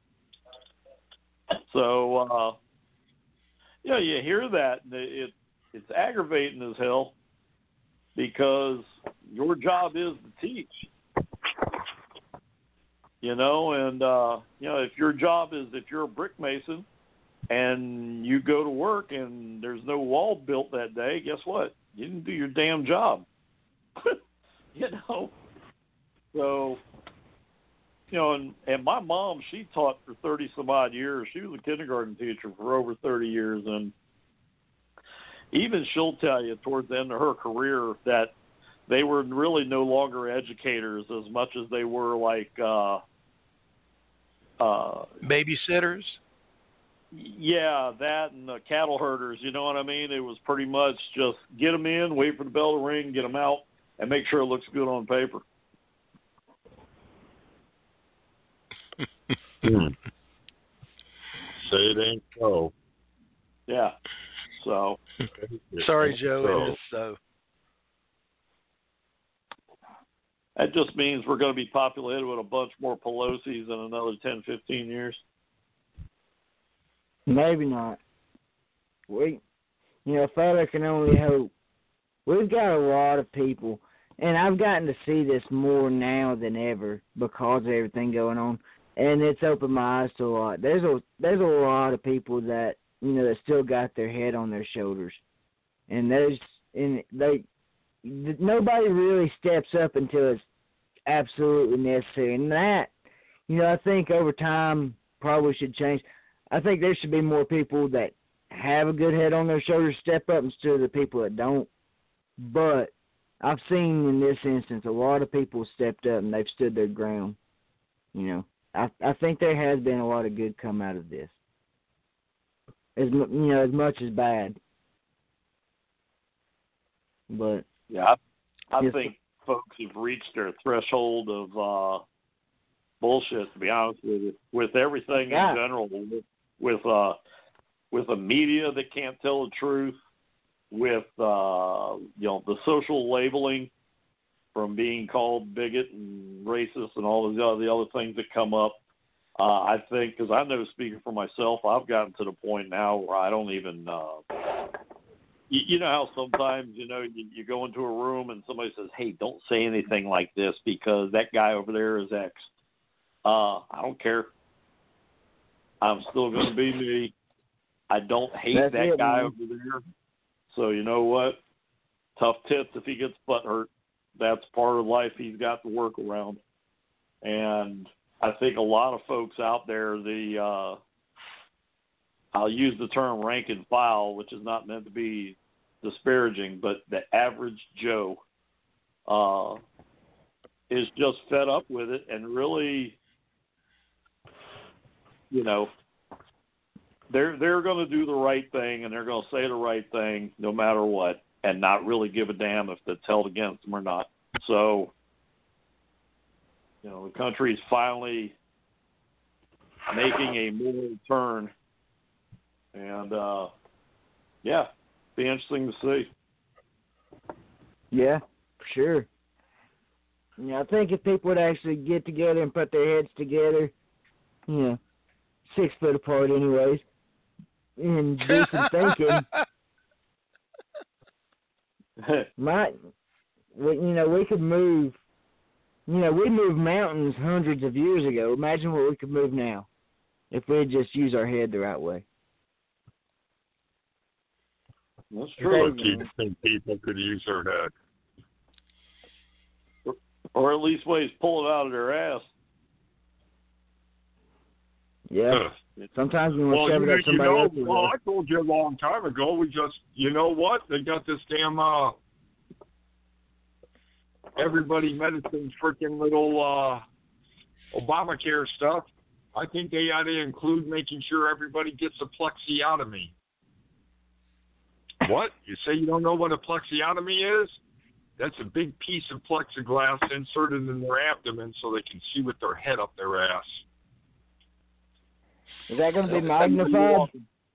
So, uh, you know, you hear that, and it, it's aggravating as hell, because your job is to teach. You know, and, uh, you know, if your job is, if you're a brick mason and you go to work and there's no wall built that day, guess what? You didn't do your damn job. You know? So, you know, and, and my mom, she taught for thirty some odd years. She was a kindergarten teacher for over thirty years. And even she'll tell you towards the end of her career that they were really no longer educators as much as they were like, uh, Uh, babysitters? Yeah, that and the cattle herders, you know what I mean? It was pretty much just get them in, wait for the bell to ring, get them out, and make sure it looks good on paper. hmm. Say it ain't so. Yeah, so. Sorry, Joe, so. it is so. That just means we're going to be populated with a bunch more Pelosi's in another ten, fifteen years. Maybe not. We, you know, fella can only hope. We've got a lot of people, and I've gotten to see this more now than ever because of everything going on, and it's opened my eyes to a lot. There's a there's a lot of people that, you know, that still got their head on their shoulders, and there's and they. Nobody really steps up until it's absolutely necessary. And that, you know, I think over time probably should change. I think there should be more people that have a good head on their shoulders step up instead of the people that don't. But I've seen in this instance a lot of people stepped up and they've stood their ground. You know, I I think there has been a lot of good come out of this. As you know, as much as bad. But yeah, I, I yes, think folks have reached their threshold of uh, bullshit. To be honest with you, with everything yeah. in general, with with, uh, with a media that can't tell the truth, with uh, you know, the social labeling from being called bigot and racist and all of the other, the other things that come up. Uh, I think, because I know, speaking for myself, I've gotten to the point now where I don't even. Uh, you, you know how sometimes, you know, you, you go into a room and somebody says, "Hey, don't say anything like this because that guy over there is X." Uh, I don't care. I'm still going to be me. I don't hate That's that it, guy man. over there. So you know what? Tough tits if he gets butt hurt. That's part of life he's got to work around. And I think a lot of folks out there, the uh, I'll use the term rank and file, which is not meant to be disparaging, but the average Joe uh, is just fed up with it and really, you know, they're they're going to do the right thing and they're going to say the right thing no matter what, and not really give a damn if it's held against them or not. So, you know, the country is finally making a moral turn, and uh, yeah, be interesting to see. Yeah, for sure. You know, I think if people would actually get together and put their heads together, you know, six foot apart anyways, and do some thinking, might, we, you know, we could move, you know, we moved mountains hundreds of years ago. Imagine what we could move now if we just use our head the right way. That's True. true. I think people could use their head. or at least ways pull it out of their ass. Yeah. Sometimes we want Well, to shove you, it up you somebody know, else's well, ass. I told you a long time ago. We just, you know what? They got this damn uh, everybody medicine freaking little uh, Obamacare stuff. I think they ought to include making sure everybody gets a plexiotomy. What? You say you don't know what a plexiotomy is? That's a big piece of plexiglass inserted in their abdomen so they can see with their head up their ass. Is that going to be magnified?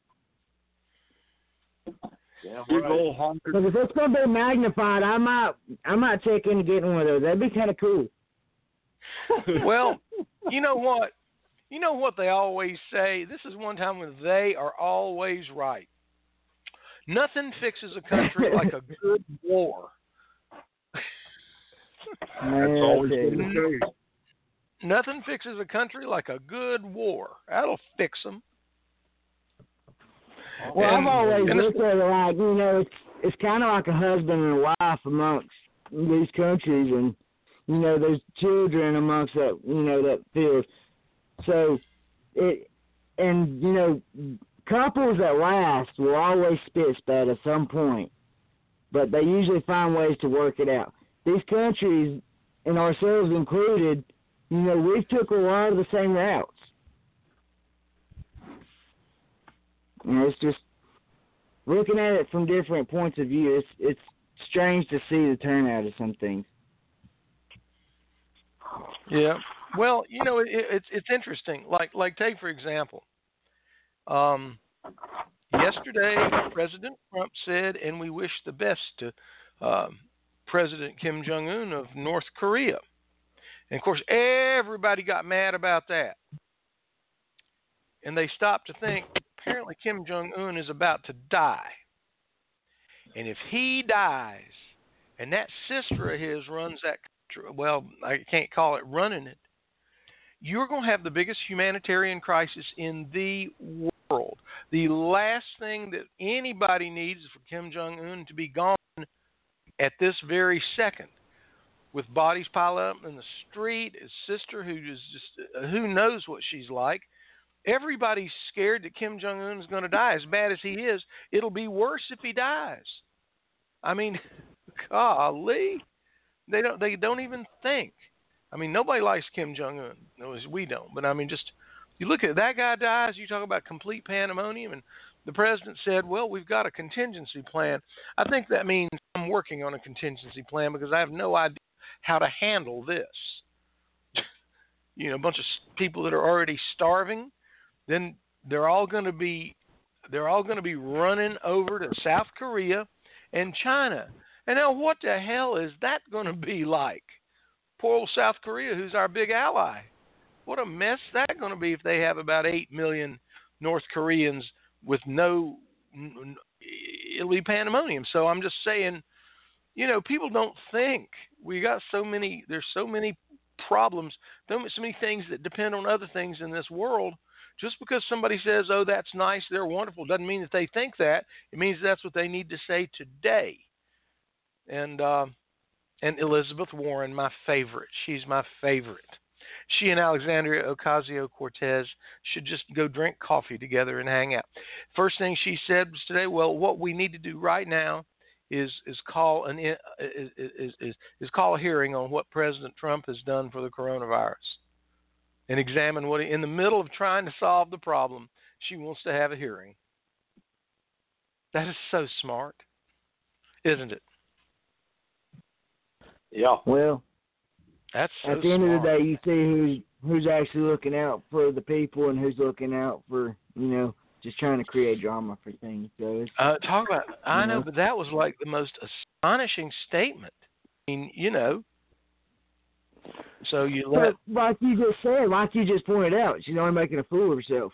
Yeah, Big right. old honker. Because if it's going to be magnified, I might, I might check into getting one of those. That'd be kind of cool. Well, you know what? You know what they always say? This is one time when they are always right. Nothing fixes a country like a good war. Man, That's always that's been it. the case. Nothing fixes a country like a good war. That'll fix them. Well, And- I've always and it's- looked at it like, you know, it's it's kind of like a husband and a wife amongst these countries, and you know, there's children amongst that, you know, that field. So it, and you know, couples that last will always spit spat at some point, but they usually find ways to work it out. These countries, and ourselves included, you know, we've took a lot of the same routes. You know, it's just looking at it from different points of view. It's it's strange to see the turnout of some things. Yeah. Well, you know, it, it's it's interesting. Like like take for example, um, yesterday President Trump said, and we wish the best to um, President Kim Jong Un of North Korea. And of course, everybody got mad about that, and they stopped to think. Apparently, Kim Jong Un is about to die, and if he dies, and that sister of his runs that country, well, I can't call it running it. You're going to have the biggest humanitarian crisis in the world. The last thing that anybody needs is for Kim Jong Un to be gone at this very second, with bodies piled up in the street. His sister, who is just who knows what she's like. Everybody's scared that Kim Jong Un is going to die. As bad as he is, it'll be worse if he dies. I mean, golly, they don't they don't even think. I mean, nobody likes Kim Jong Un. No, we don't. But I mean, just you look at that guy dies. You talk about complete pandemonium, and the president said, "Well, we've got a contingency plan." I think that means I'm working on a contingency plan because I have no idea how to handle this. You know, a bunch of people that are already starving. Then they're all going to be they're all going to be running over to South Korea and China. And now what the hell is that going to be like? Poor old South Korea, who's our big ally. What a mess that's going to be if they have about eight million North Koreans with no it'll be pandemonium. So I'm just saying, you know, people don't think. We got so many there's so many problems, so many things that depend on other things in this world. Just because somebody says, oh, that's nice, they're wonderful, doesn't mean that they think that. It means that's what they need to say today. And uh, and Elizabeth Warren, my favorite. She's my favorite. She and Alexandria Ocasio-Cortez should just go drink coffee together and hang out. First thing she said was today, well, what we need to do right now is is call an is is is, is call a hearing on what President Trump has done for the coronavirus. And examine what, he, in the middle of trying to solve the problem, she wants to have a hearing. That is so smart, isn't it? Yeah. Well, That's so at the end smart. of the day, you see who's who's actually looking out for the people and who's looking out for, you know, just trying to create drama for things. So it's, Uh, talk about, I know, know. but that was like the most astonishing statement. I mean, you know, so you let. but like you just said, like you just pointed out, she's only making a fool of herself.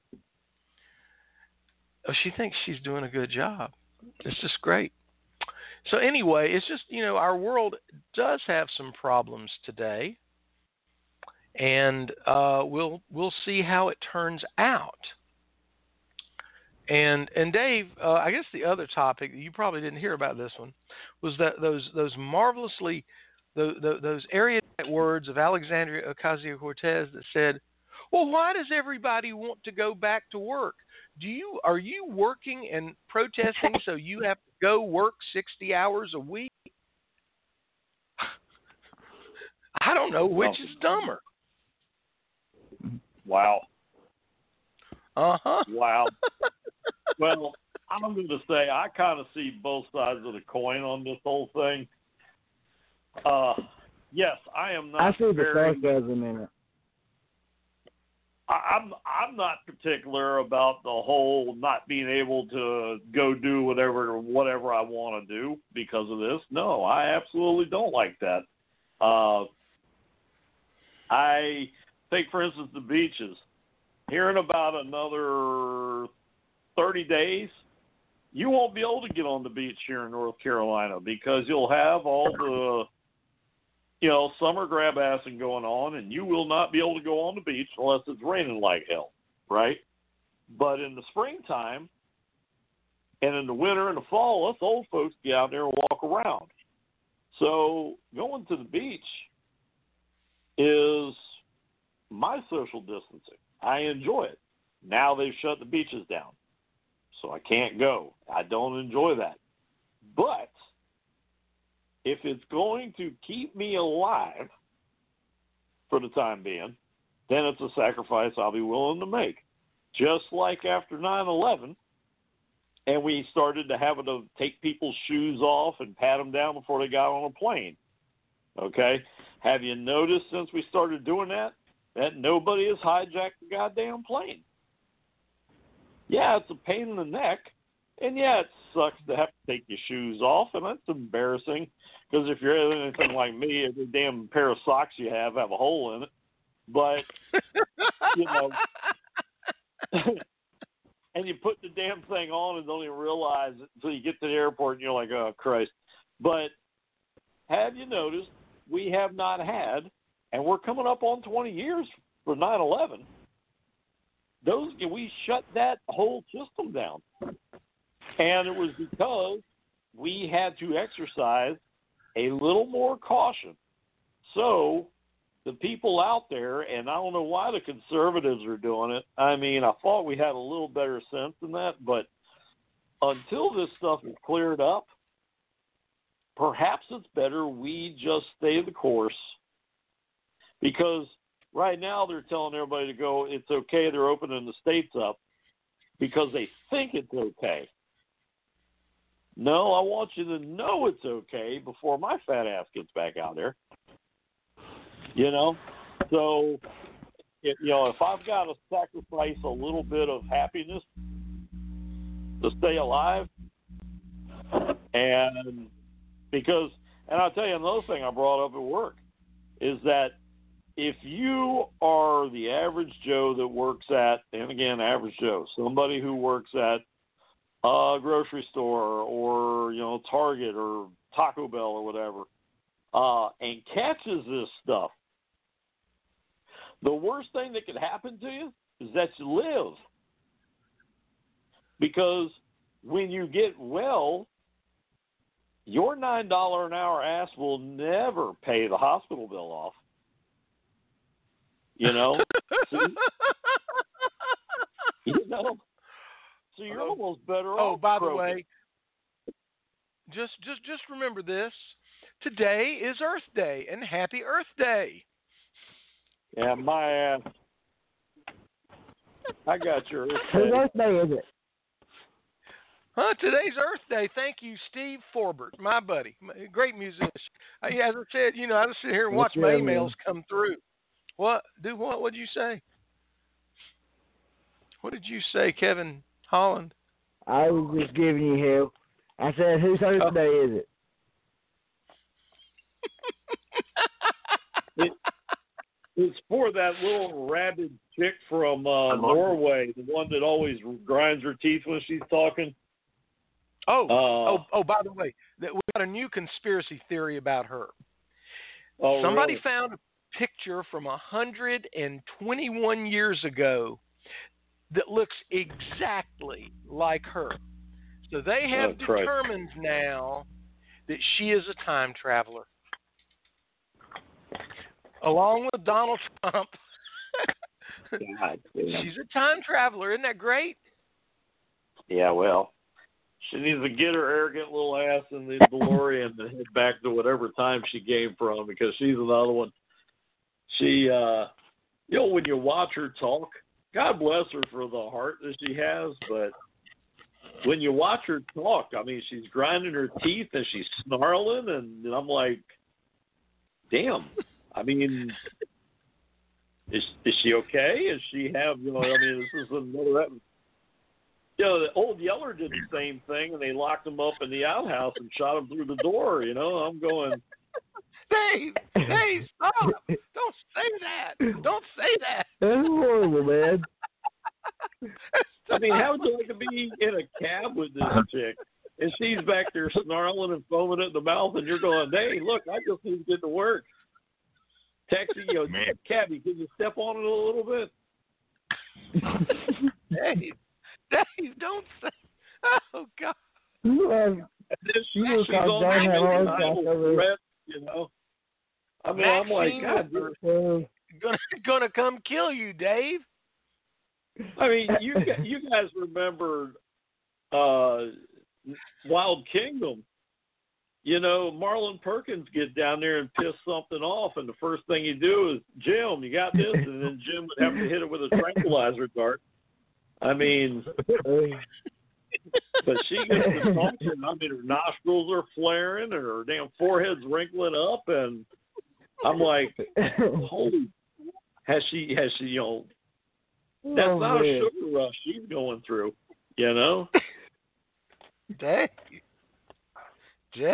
Oh, she thinks she's doing a good job. It's just great. So anyway, it's just, you know, our world does have some problems today, and uh, we'll we'll see how it turns out. And and Dave, uh, I guess the other topic you probably didn't hear about this one was that those those marvelously the, the, those erudite words of Alexandria Ocasio-Cortez that said, "Well, why does everybody want to go back to work? Do you are you working and protesting so you have to go work sixty hours a week?" I don't know which is dumber. Wow. Uh-huh. Wow. Well, I'm going to say I kind of see both sides of the coin on this whole thing. Uh, yes, I am not I see the very... sarcasm in it. I'm I'm not particular about the whole not being able to go do whatever whatever I want to do because of this. No, I absolutely don't like that. Uh, I take, for instance, the beaches. Here in about another thirty days, you won't be able to get on the beach here in North Carolina because you'll have all the you know, summer grab assing going on, and you will not be able to go on the beach unless it's raining like hell, right? But in the springtime and in the winter and the fall, us old folks get out there and walk around. So going to the beach is my social distancing. I enjoy it. Now they've shut the beaches down, so I can't go. I don't enjoy that. But if it's going to keep me alive for the time being, then it's a sacrifice I'll be willing to make. Just like after nine eleven, and we started to have to take people's shoes off and pat them down before they got on a plane. Okay? Have you noticed since we started doing that, that nobody has hijacked the goddamn plane? Yeah, it's a pain in the neck. And yeah, it sucks to have to take your shoes off, and that's embarrassing because if you're anything like me, every damn pair of socks you have have a hole in it. But, you know, and you put the damn thing on and don't even realize it until you get to the airport and you're like, oh, Christ. But have you noticed we have not had, and we're coming up on twenty years for nine eleven, those we shut that whole system down. And it was because we had to exercise a little more caution. So the people out there, and I don't know why the conservatives are doing it. I mean, I thought we had a little better sense than that, but until this stuff is cleared up, perhaps it's better we just stay the course. Because right now they're telling everybody to go, it's okay, they're opening the states up because they think it's okay. No, I want you to know it's okay before my fat ass gets back out there. You know? So, if, you know, if I've got to sacrifice a little bit of happiness to stay alive, and because, and I'll tell you another thing I brought up at work, is that if you are the average Joe that works at, and again, average Joe, somebody who works at a grocery store or, you know, Target or Taco Bell or whatever, uh, and catches this stuff, the worst thing that could happen to you is that you live. Because when you get well, your nine dollars an hour ass will never pay the hospital bill off. You know? So, you know? So you're almost better oh, off. Oh, by broken. the way, just just just remember this. Today is Earth Day, and happy Earth Day. Yeah, my ass. I got your Earth Whose Day. birthday is it? Huh? Today's Earth Day. Thank you, Steve Forbert, my buddy, great musician. Uh, yeah, as I said, you know, I just sit here and watch my emails come through. What? Do what? What did you say? What did you say, Kevin Holland? I was just giving you hell. I said, whose birthday oh. is it? it? It's for that little rabid chick from uh, Norway, the one that always grinds her teeth when she's talking. Oh, uh, oh, oh! By the way, we got a new conspiracy theory about her. Oh, Somebody really? found a picture from one hundred twenty-one years ago that looks exactly like her. So they have oh, determined now that she is a time traveler. along with Donald Trump. God, damn. She's a time traveler. Isn't that great? Yeah, well, she needs to get her arrogant little ass in the DeLorean and head back to whatever time she came from, because she's another one. She, uh, you know, when you watch her talk, God bless her for the heart that she has, but when you watch her talk, I mean, she's grinding her teeth and she's snarling, and I'm like, damn. I mean, is is she okay? Is she have, you know, I mean, this is another, you know, the old Yeller did the same thing, and they locked him up in the outhouse and shot him through the door, you know. I'm going, Dave, Dave, stop. Don't say that. Don't say that. That's horrible, man. I mean, how would you like to be in a cab with this chick? And she's back there snarling and foaming at the mouth, and you're going, hey, look, I just need to get to work. Taxi, you know, Man. cabby, can you step on it a little bit? Dave, Dave, don't say. Oh God. You have, She's you on called John the that hard Bible over threat, you know. I mean, I'm like, God, Vaccine uh, gonna gonna come kill you, Dave. I mean, you gu- you guys remember uh, Wild Kingdom? You know, Marlon Perkins get down there and piss something off, and the first thing you do is, Jim, you got this, and then Jim would have to hit it with a tranquilizer dart. I mean, but she gets to talking. I mean, her nostrils are flaring, and her damn forehead's wrinkling up, and I'm like, holy, has she, has she, you know, that's oh, not man. a sugar rush she's going through, you know? Dave. Dave.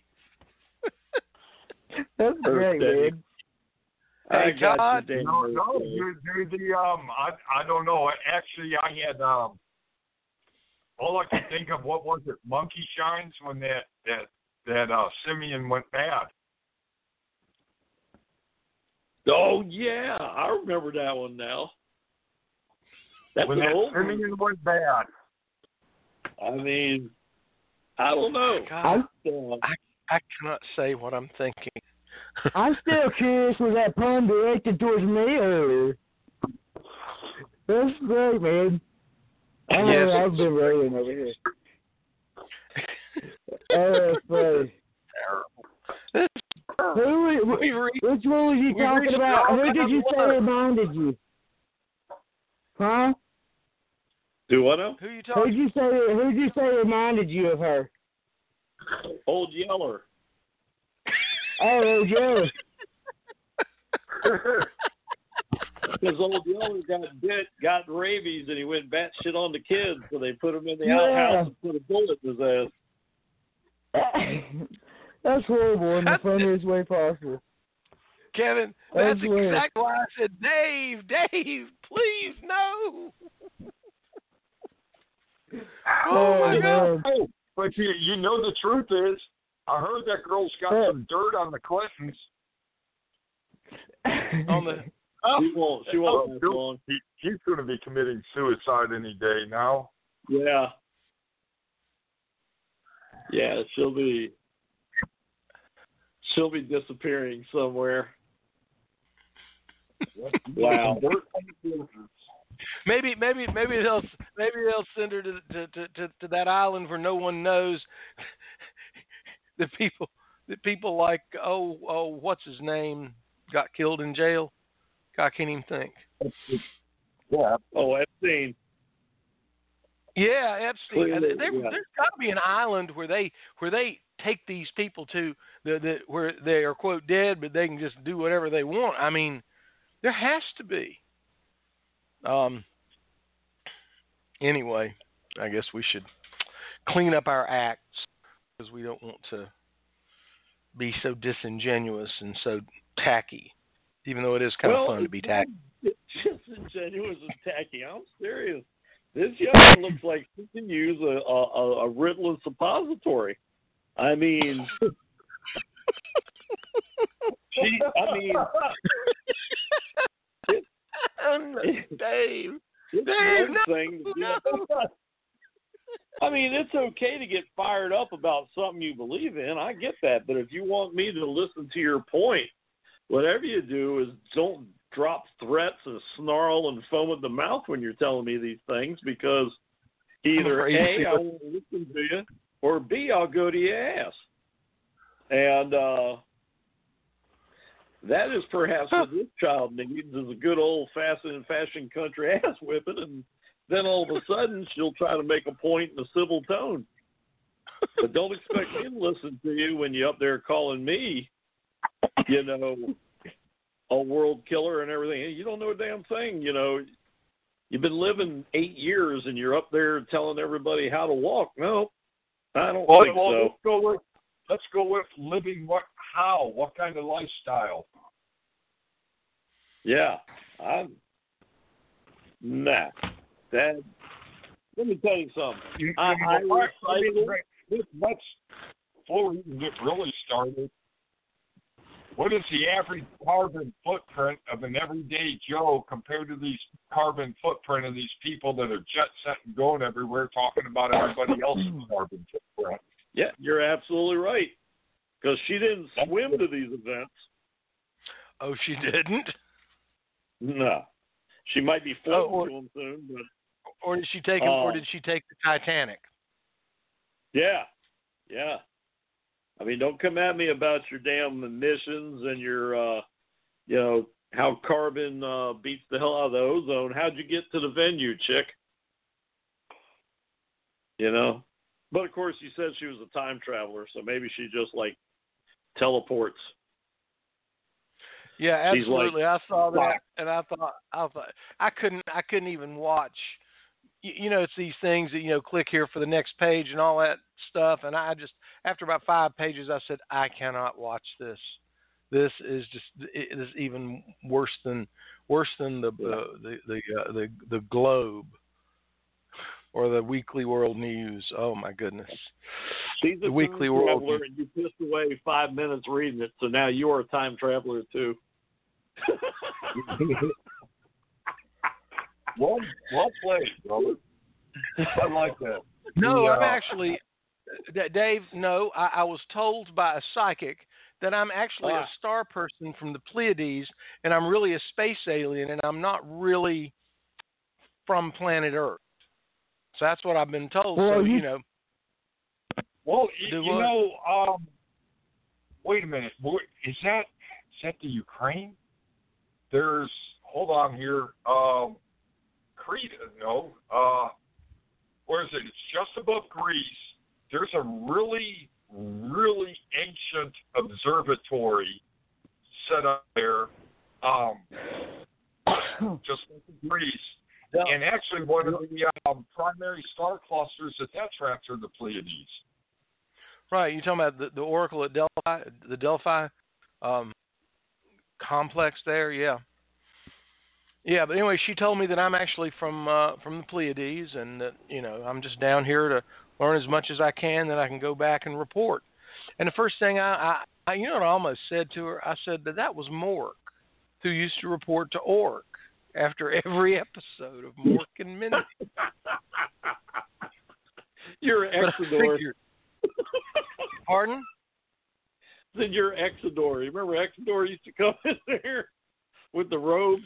That's great, Dave. man. I Hey, got Todd. you, Dave. No, no, the, the, the um, I, I don't know. Actually, I had um, all I could think of, what was it, Monkey Shines, when that that that uh Simeon went bad. Oh, yeah, I remember that one now. That's When an that old one. Simeon went bad. I mean, I don't know. God, Uh, I I cannot say what I'm thinking. I'm still curious, was that pun directed towards me or? That's great, man. I don't Yes. know, I've been waiting over here. Oh, that's funny. Who, who, We re- which one was you we talking reached about? all Who kind did of you say love. reminded you? Huh? do what now? Who you Who'd talking? you say? Who'd you say reminded you of her? Old Yeller. Oh, Joe. Because old Yeller got bit, got rabies, and he went batshit on the kids, so they put him in the Yeah. outhouse and put a bullet in his ass. That's horrible in the That's it. funniest way possible. Kevin, that's That's weird. exactly why I said, Dave, Dave, please, no. Oh, my God. man. Oh, but you, you know the truth is, I heard that girl's got Yeah. some dirt on the Clintons. On the, She won't. She won't last Bill- long. He, he's going to be committing suicide any day now. Yeah. Yeah, she'll be. She'll be disappearing somewhere. Wow. maybe, maybe, maybe they'll, maybe they'll send her to, to, to, to, to that island where no one knows. The people, the people like, oh, oh, what's his name, got killed in jail. I can't even think. Yeah. Oh, Epstein. Yeah, Epstein. Clearly, There, yeah. There's got to be an island where they where they take these people to the, the where they are quote dead, but they can just do whatever they want. I mean, there has to be. Um. Anyway, I guess we should clean up our acts because we don't want to be so disingenuous and so tacky, even though it is kind well, of fun to be tacky. It's disingenuous and tacky. I'm serious. This young one looks like he can use a, a, a Ritalin suppository. I mean, she. I mean, it, Dave, it's Dave, one no, thing to no. get, I mean, it's okay to get fired up about something you believe in. I get that, but if you want me to listen to your point whatever you do is don't drop threats and snarl and foam at the mouth when you're telling me these things, because either A, I won't listen to you, or B, I'll go to your ass. And uh, that is perhaps what this child needs, is a good old-fashioned fashioned country ass whipping, and then all of a sudden she'll try to make a point in a civil tone. But don't expect me to listen to you when you're up there calling me, you know, a world killer and everything. You don't know a damn thing, you know. You've been living eight years and you're up there telling everybody how to walk. No, I don't well, think well, so. Let's go with let's go with living. What? How? What kind of lifestyle? Yeah, I'm. Nah, that. Let me tell you something. You, I, you I know, recycle. let's, let's before we can get really started. What is the average carbon footprint of an everyday Joe compared to these carbon footprint of these people that are jet set and going everywhere talking about everybody else's carbon footprint? Yeah, you're absolutely right. Because she didn't swim to these events. Oh, she didn't? No. She might be floating oh, or, to them soon, but or did she take him, uh, or did she take the Titanic? Yeah. Yeah. I mean, don't come at me about your damn emissions and your, uh, you know, how carbon uh, beats the hell out of the ozone. How'd you get to the venue, chick? You know? But, of course, you said she was a time traveler, so maybe she just, like, teleports. Yeah, She's absolutely. like, I saw that, and I thought, I thought, I couldn't, I couldn't even watch. You, you know, it's these things that, you know, click here for the next page and all that stuff, and I just, after about five pages, I said, I cannot watch this. This is just, it is even worse than, worse than the, uh, the, the, uh, the, the Globe or the Weekly World News. Oh my goodness. She's a the Weekly time World traveler, and you pissed away five minutes reading it, so now you're a time traveler too. well, well played, brother. I like that. No, yeah. I'm actually, Dave, no, I, I was told by a psychic that I'm actually ah. a star person from the Pleiades, and I'm really a space alien, and I'm not really from planet Earth. So that's what I've been told. Well, so, you, you know. Well, you, you know, um, wait a minute. Is that, is that the Ukraine? There's, hold on here, um, Crete, no, uh, where is it? It's just above Greece. There's a really, really ancient observatory set up there, um, just like Greece. Yeah. And actually, one of the um, primary star clusters that that tracks are the Pleiades. Right, you're talking about the, the Oracle at Delphi, the Delphi um, complex there, yeah. Yeah, but anyway, she told me that I'm actually from uh, from the Pleiades, and that, you know, I'm just down here to learn as much as I can, then I can go back and report. And the first thing I, I, I you know what I almost said to her? I said that that was Mork, who used to report to Ork after every episode of Mork and Mindy. You're an Exodore. Pardon? Then you're Exodore. You remember Exodore used to come in there with the robes?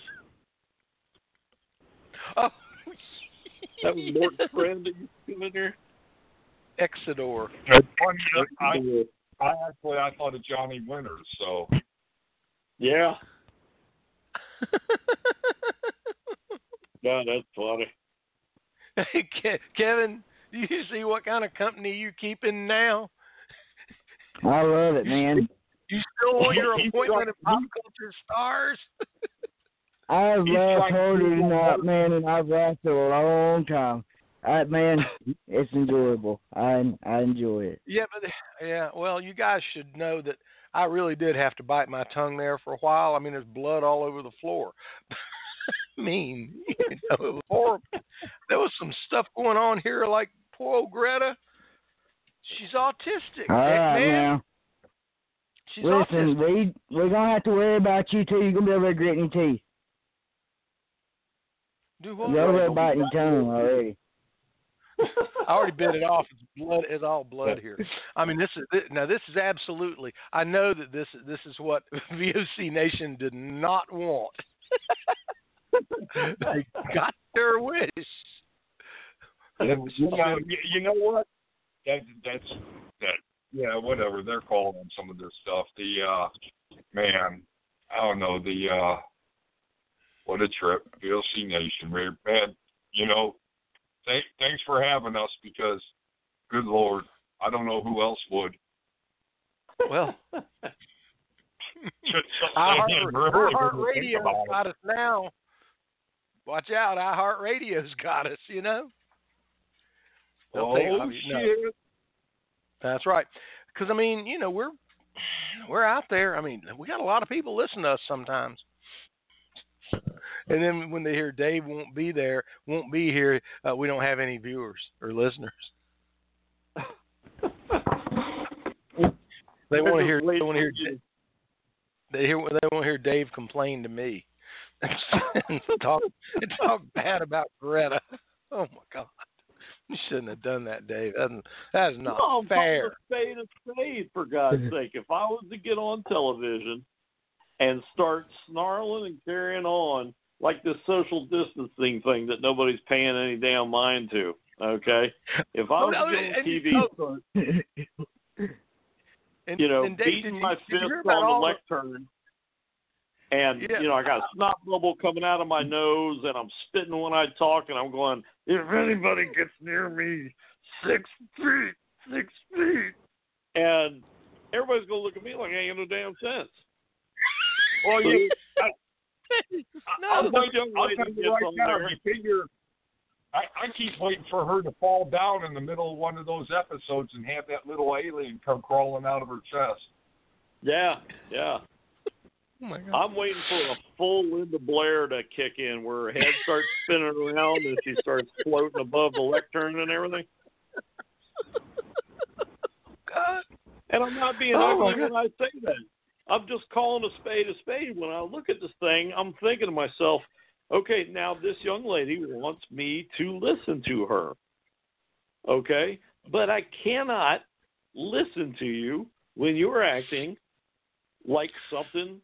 Oh, that was Mork's friend that used to come in there. Exodore. I, I actually I thought of Johnny Winters, so yeah. No, that's funny. Hey, Ke- Kevin, do you see what kind of company you keeping now? I love it, man. You still want your appointment at Pop Culture Stars? I've laughed harder than that, man, and I've laughed for a long time. I, man, it's enjoyable. I I enjoy it. Yeah, but yeah, well, you guys should know that I really did have to bite my tongue there for a while. I mean, there's blood all over the floor. I mean, you know, it was horrible. There was some stuff going on here, like poor old Greta. She's autistic, all right, man. Now. She's Listen, autistic. we we're gonna have to worry about you too. You're gonna be over there gritting your teeth. Do what? You're over there biting your tongue already. I already bit it off. It's blood. It's all blood here. I mean, this is now. This is absolutely. I know that this this is what V O C Nation did not want. They got their wish. You know, you know what? That that's that. Yeah, whatever they're calling on some of this stuff. The uh, man, I don't know. The uh, what a trip. V O C Nation, man. You know. Thank, thanks for having us because, good Lord, I don't know who else would. Well, iHeartRadio's got us now. Watch out, iHeartRadio's got us, you know. They'll Oh, take, I mean, no. shit. That's right. Because, I mean, you know, we're we're out there. I mean, we got a lot of people listening to us sometimes. And then when they hear Dave won't be there, won't be here, uh, we don't have any viewers or listeners. They want to hear. They want to hear. They hear. They want to hear Dave complain to me and talk and talk bad about Greta. Oh my God! You shouldn't have done that, Dave. That is, that is not no, fair. Spade is spade, for God's sake. If I was to get on television and start snarling and carrying on like this social distancing thing that nobody's paying any damn mind to, okay? If I was oh, to get on and, T V, oh, and, you know, and Dave, beating you, my fist on the lectern, and, yeah. you know, I got a snot bubble coming out of my nose, and I'm spitting when I talk, and I'm going, if anybody gets near me, six feet, six feet. And everybody's going to look at me like I ain't got no damn sense. Well, you, I, no, I'll tell you, I'll lady tell you gets right on now, there. you figure, I, I keep waiting for her to fall down in the middle of one of those episodes and have that little alien come crawling out of her chest. Yeah, yeah. Oh my God. I'm waiting for a full Linda Blair to kick in where her head starts spinning around and she starts floating above the lectern and everything. God. And I'm not being Oh, ugly when I say that. I'm just calling a spade a spade. When I look at this thing, I'm thinking to myself, okay, now this young lady wants me to listen to her. Okay? But I cannot listen to you when you're acting like something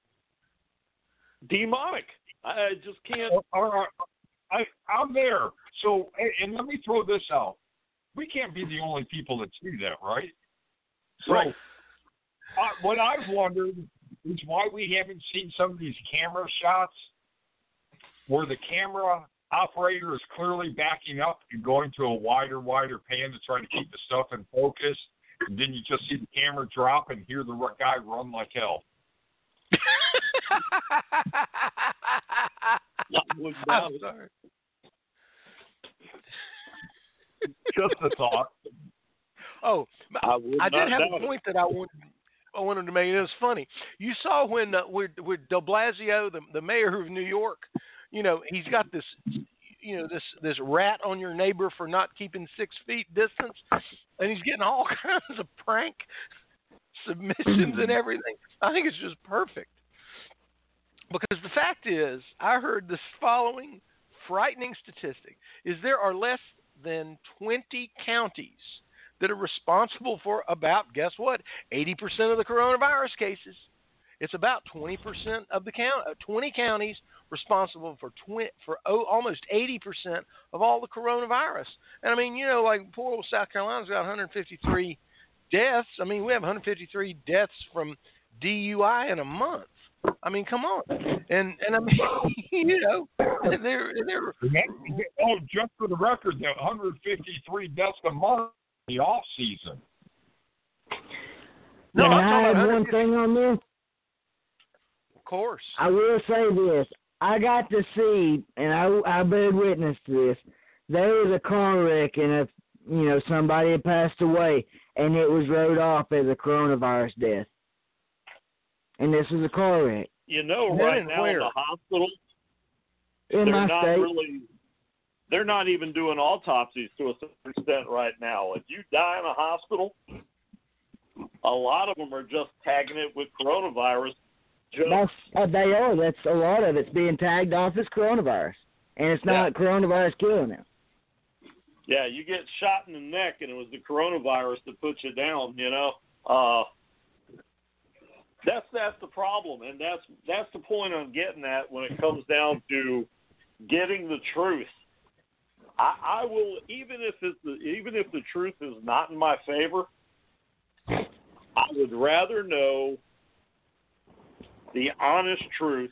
demonic. I just can't. All right, I, I'm there. So, and, and let me throw this out. We can't be the only people that see that, right? So, Right. uh, what I've wondered is why we haven't seen some of these camera shots where the camera operator is clearly backing up and going to a wider, wider pan to try to keep the stuff in focus, and then you just see the camera drop and hear the guy run like hell. I'm sorry. Just a thought. Oh, I, would I not did have doubt a point that I wanted. I wanted to make. It was funny. You saw when uh, with, with De Blasio, the the mayor of New York, you know, he's got this, you know, this this rat on your neighbor for not keeping six feet distance, and he's getting all kinds of prank submissions and everything. I think it's just perfect. Because the fact is, I heard this following frightening statistic: is there are less than twenty counties that are responsible for about, guess what, eighty percent of the coronavirus cases. It's about twenty percent of the count, twenty counties responsible for twenty, for oh, almost eighty percent of all the coronavirus. And I mean, you know, like poor old South Carolina's got one hundred fifty-three deaths. I mean, we have one hundred fifty-three deaths from D U I in a month. I mean, come on. And and I mean, you know, they're they're. Oh, just for the record, there one hundred fifty-three deaths a month in the off season. No, Can I'm I talking add about one thing on this? Of course. I will say this. I got to see, and I, I bear witness to this. There was a car wreck, and a, you know, somebody had passed away, and it was wrote off as a coronavirus death. And this was a car wreck. You know, And right then now where? in the hospital, In they're my not state. really. They're not even doing autopsies to a certain extent right now. If you die in a hospital, a lot of them are just tagging it with coronavirus. Just, That's, uh, they are. That's a lot of it's being tagged off as coronavirus. And it's not Yeah. coronavirus killing them. Yeah, you get shot in the neck, and it was the coronavirus that put you down. You know, uh, that's that's the problem, and that's that's the point I'm getting at when it comes down to getting the truth. I, I will, even if it's the, even if the truth is not in my favor, I would rather know the honest truth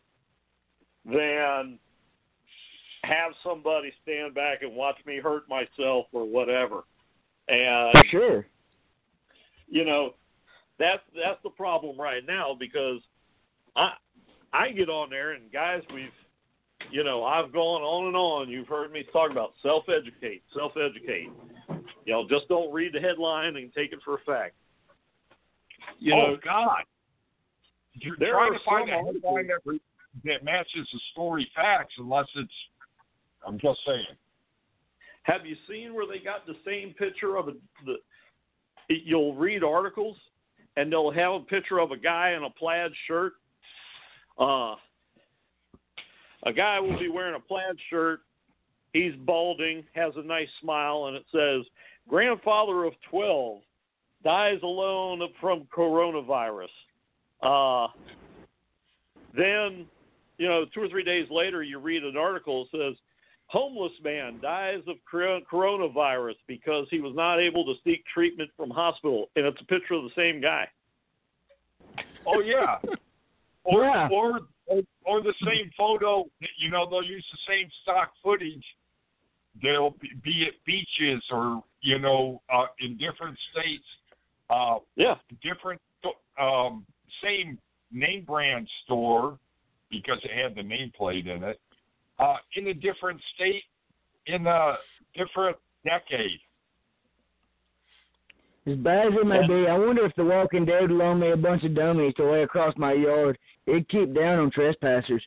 than have somebody stand back and watch me hurt myself or whatever. And For sure. You know, that's that's the problem right now, because I I get on there and guys, we've you know, I've gone on and on. You've heard me talk about self-educate, self-educate. You know, just don't read the headline and take it for a fact. You oh, know, God. You're trying to find a headline that, that matches the story facts unless it's, I'm just saying. Have you seen where they got the same picture of a, the, you'll read articles and they'll have a picture of a guy in a plaid shirt. Uh, a guy will be wearing a plaid shirt. He's balding, has a nice smile, and it says, grandfather of twelve dies alone from coronavirus. Uh, then, you know, two or three days later, you read an article that says, homeless man dies of coronavirus because he was not able to seek treatment from hospital. And it's a picture of the same guy. Oh, yeah. Or, yeah. or, or, or the same photo, you know, they'll use the same stock footage. They'll be at beaches or, you know, uh, in different states. Uh, yeah. Different, um, same name brand store because it had the nameplate in it. Uh, in a different state, in a different decade. As bad as it may be, I wonder if the Walking Dead would loan me a bunch of dummies to lay across my yard. It'd keep down on trespassers.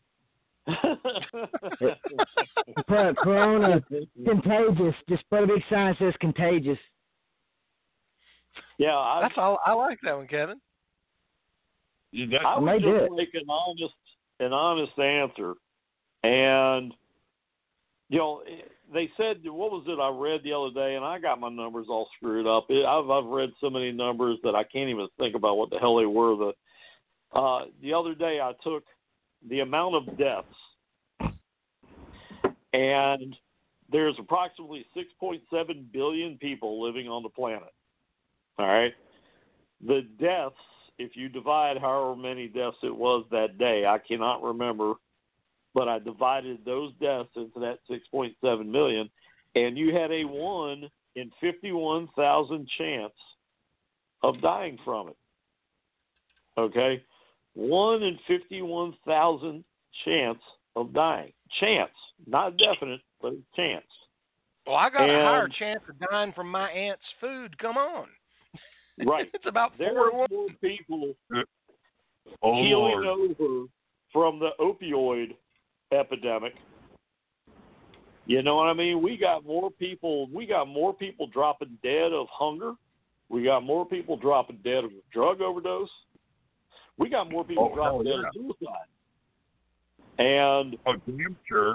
Put Corona contagious. Just put a big sign that says contagious. Yeah, I, that's all. I like that one, Kevin. Yeah, that, I would just just like an honest, an honest answer. And, you know, they said, what was it I read the other day, and I got my numbers all screwed up. I've, I've read so many numbers that I can't even think about what the hell they were. The, uh, the other day I took the amount of deaths, and there's approximately six point seven billion people living on the planet. All right? The deaths, if you divide however many deaths it was that day, I cannot remember, but I divided those deaths into that six point seven million, and you had a one in fifty-one thousand chance of dying from it. Okay? one in fifty-one thousand chance of dying. Chance. Not definite, but chance. Well, I got and, a higher chance of dying from my aunt's food. Come on. Right. It's about there four are to one. more people oh, healing Lord. over from the opioid epidemic. You know what I mean? We got more people. We got more people dropping dead of hunger. We got more people dropping dead of drug overdose. We got more people Oh, dropping dead yeah. of suicide. And oh, damn sure.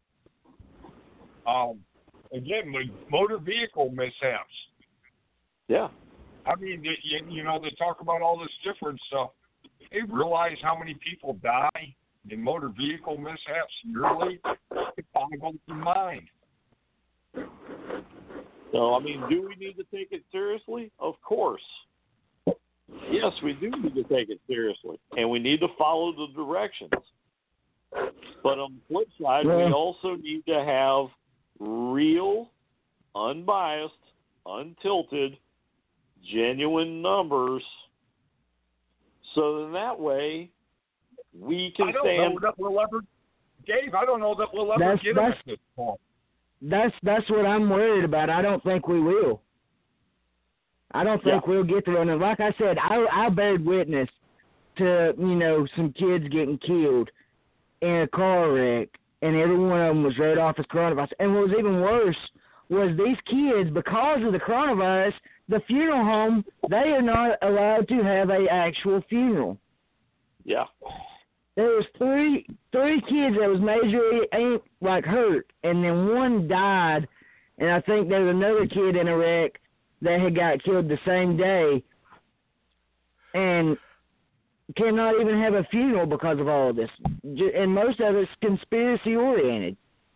Um, again, with motor vehicle mishaps. yeah, I mean, you, you know, they talk about all this different stuff. They realize how many people die in motor vehicle mishaps yearly? It boggles the mind. so I mean, do we need to take it seriously? Of course. Yes, we do need to take it seriously, and we need to follow the directions. But on the flip side, Yeah. we also need to have real, unbiased, untilted, genuine numbers, so then that way we can I don't stand. know that we'll ever, Dave, I don't know that we'll ever That's- get them that's- at this point. That's that's what I'm worried about. I don't think we will. I don't think Yeah. we'll get there. And like I said, I I bared witness to, you know, some kids getting killed in a car wreck, and every one of them was right off as coronavirus. And what was even worse was these kids, because of the coronavirus, the funeral home, they are not allowed to have a actual funeral. Yeah. There was three three kids that was majorly ain't like hurt, and then one died And I think there's another kid in a wreck that had got killed the same day and cannot even have a funeral because of all of this. And most of it's conspiracy-oriented.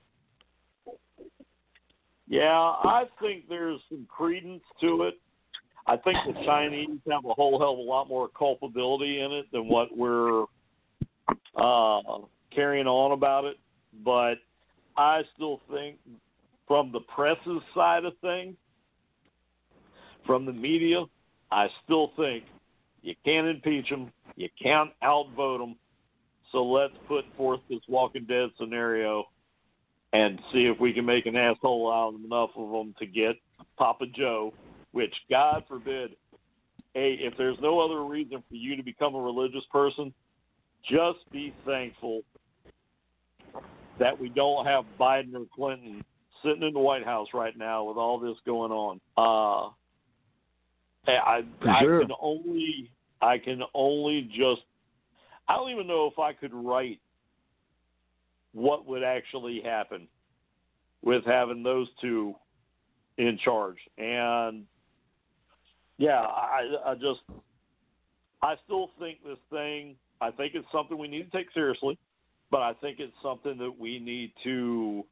Yeah, I think there's some credence to it. I think the Chinese have a whole hell of a lot more culpability in it than what we're uh, carrying on about it. But I still think from the press's side of things, from the media, I still think you can't impeach them, you can't outvote them. So let's put forth this Walking Dead scenario and see if we can make an asshole out of enough of them to get Papa Joe, which, God forbid, hey, if there's no other reason for you to become a religious person, just be thankful that we don't have Biden or Clinton sitting in the White House right now with all this going on. Uh, I, I sure. can only, I can only just, I don't even know if I could write what would actually happen with having those two in charge. And yeah, I, I just, I still think this thing, I think it's something we need to take seriously, but I think it's something that we need to,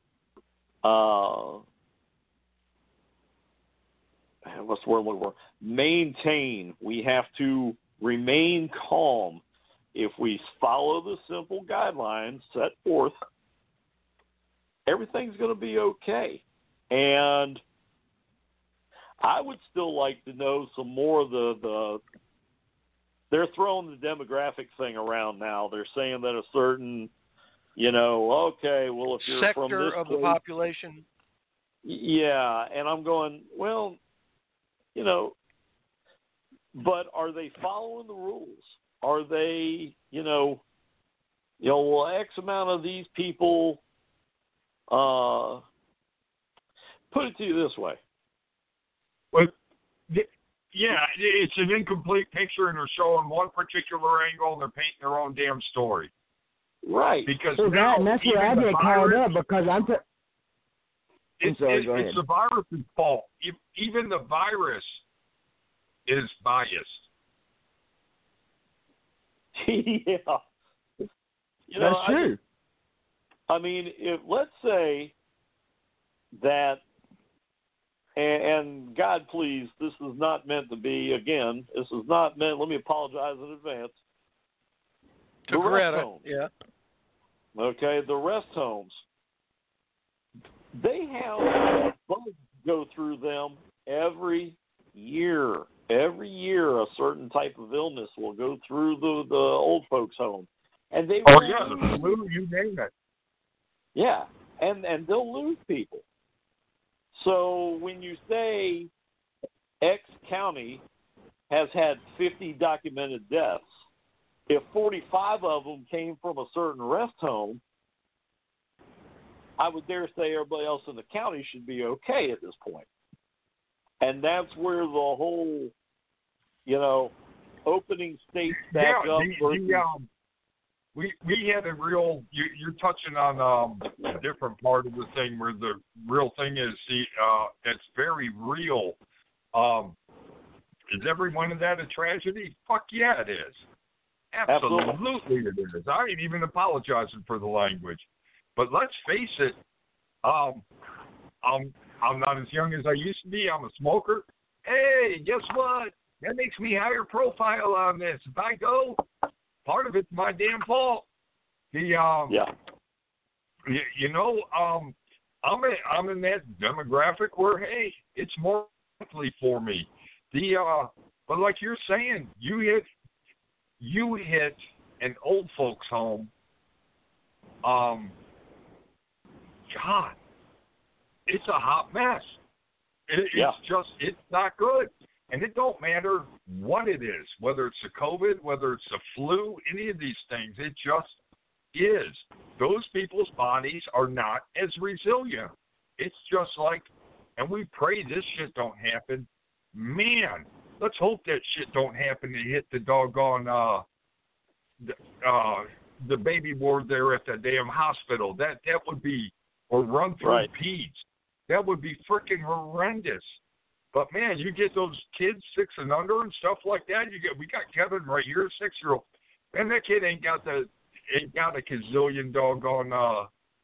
uh, what's the word I'm looking for? Maintain. We have to remain calm. If we follow the simple guidelines set forth, everything's going to be okay. And I would still like to know some more of the, the they're throwing the demographic thing around now. They're saying that a certain, you know, okay, well, if you're sector from this of place, the population. Yeah, and I'm going, well, you know, but are they following the rules? Are they, you know, you know, well, X amount of these people, uh, put it to you this way. Well, yeah, it's an incomplete picture, and they're showing one particular angle, and they're painting their own damn story. Right. Because Well, now, that, and that's where I even get the called virus- up because I'm. T- I'm It's, sorry, it, go ahead. it's the virus's fault. If, even the virus is biased. Yeah. You know, That's true. I, just, I mean, if let's say that, and, and God, please, this is not meant to be. Again, this is not meant. Let me apologize in advance. To The rest Greta, homes. yeah. Okay, the rest homes. They have bugs go through them every year. Every year, a certain type of illness will go through the, the old folks' home, and they Oh, will yeah, the lose. flu, you name it. Yeah, and and they'll lose people. So when you say X county has had fifty documented deaths, if forty-five of them came from a certain rest home, I would dare say everybody else in the county should be okay at this point. And that's where the whole, you know, opening states back yeah, up. the, versus, the, um, we we had a real. You, you're touching on um, a different part of the thing where the real thing is the. Uh, it's very real. Um, is every one of that a tragedy? Fuck yeah, it is. Absolutely, Absolutely it is. I ain't even apologizing for the language, but let's face it. Um, I'm I'm not as young as I used to be. I'm a smoker. Hey, guess what? That makes me higher profile on this. If I go, part of it's my damn fault. The um, yeah, you, you know, um, I'm in, I'm in that demographic where hey, it's more likely for me. The uh, but like you're saying, you hit you hit an old folks home. Um, God, it's a hot mess. It, yeah. It's just it's not good. And it don't matter what it is, whether it's the COVID, whether it's the flu, any of these things. It just is. Those people's bodies are not as resilient. It's just like, and we pray this shit don't happen. Man, let's hope that shit don't happen to hit the doggone, uh, the, uh, the baby ward there at the damn hospital. That that would be, or run through right. peds. That would be freaking horrendous. But man, you get those kids six and under and stuff like that. You get we got Kevin right here, six year old. Man, that kid ain't got the ain't got a gazillion doggone uh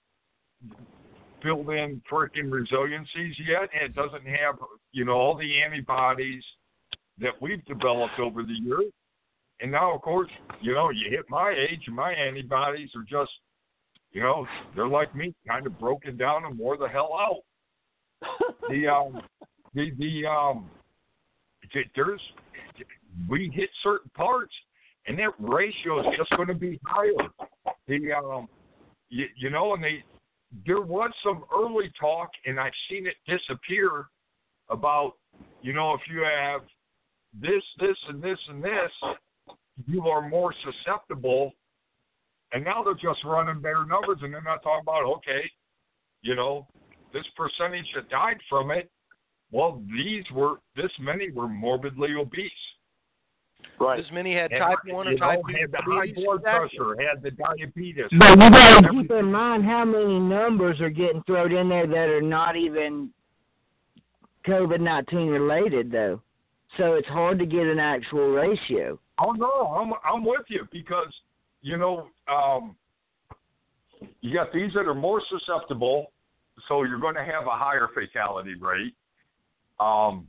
built in freaking resiliencies yet, and it doesn't have, you know, all the antibodies that we've developed over the years. And now, of course, you know, you hit my age, and my antibodies are just, you know, they're like me, kind of broken down and wore the hell out. the um, the the um, there's we hit certain parts, and that ratio is just going to be higher. The um, you, you know, and they there was some early talk, and I've seen it disappear about, you know, if you have this, this, and this, and this, you are more susceptible. And now they're just running bare numbers, and they're not talking about, okay, you know, this percentage that died from it, well, these were, this many were morbidly obese. Right. This many had And, type one or you type know, two had the high diabetes. blood Exactly. pressure, had the diabetes. But you gotta keep in mind how many numbers are getting thrown in there that are not even COVID nineteen related, though. So it's hard to get an actual ratio. Oh no, I'm I'm with you because, you know, um, you got these that are more susceptible, so you're going to have a higher fatality rate. Um,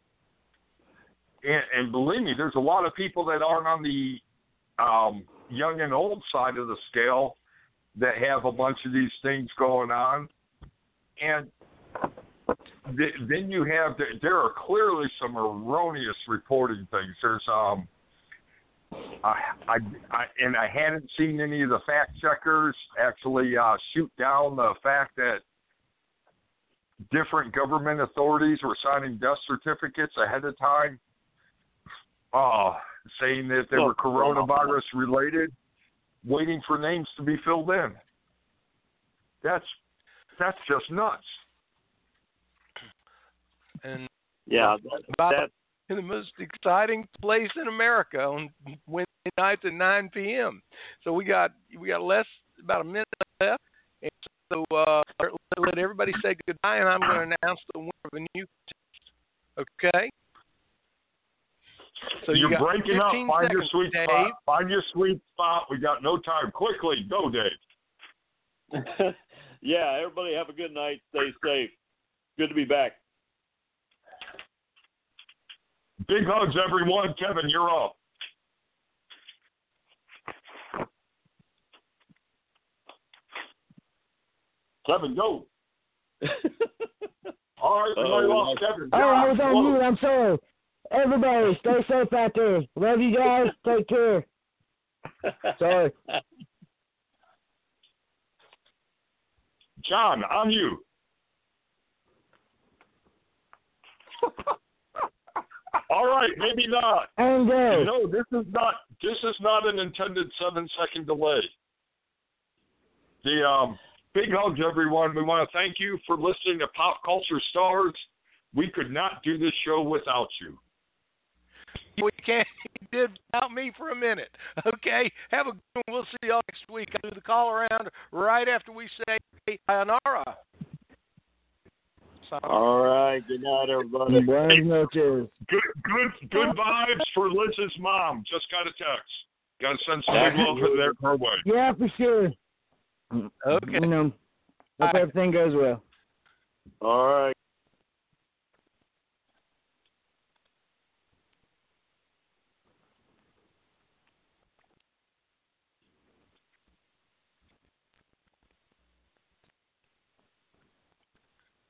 and, and believe me, there's a lot of people that aren't on the um, young and old side of the scale that have a bunch of these things going on. And th- then you have, the, there are clearly some erroneous reporting things. There's, um, I, I, I, and I hadn't seen any of the fact checkers actually uh, shoot down the fact that different government authorities were signing death certificates ahead of time, uh, saying that they were coronavirus related, waiting for names to be filled in. That's that's just nuts. And Yeah, about that, in the most exciting place in America on Wednesday nights at nine p.m. So we got we got less about a minute left, and so uh, let everybody say goodbye, and I'm going to announce the winner of a new contest. Okay. So You're you got breaking up. fifteen Find your seconds, sweet Dave. spot. Find your sweet spot. We got no time. Quickly, go, Dave. yeah, everybody have a good night. Stay safe. Good to be back. Big hugs, everyone. Kevin, you're up. Kevin, go. All right, Oh, we lost Kevin. Oh, I was John, on go. mute. I'm sorry. Everybody, stay safe out there. Love you guys. Take care. Sorry. John, on you. All right, maybe not. And go. No, this is not. This is not an intended seven-second delay. The um, big hugs, everyone. We want to thank you for listening to Pop Culture Stars. We could not do this show without you. We can't. He did without me for a minute. Okay. Have a good one. We'll see y'all next week. I'll do the call around right after we say sayonara. All right. Good night, everybody. Buenas noches. Good, good, good vibes for Liz's mom. Just got a text. Got to send some big love for their her way. Yeah, for sure. Okay. You know, hope everything goes well. All right.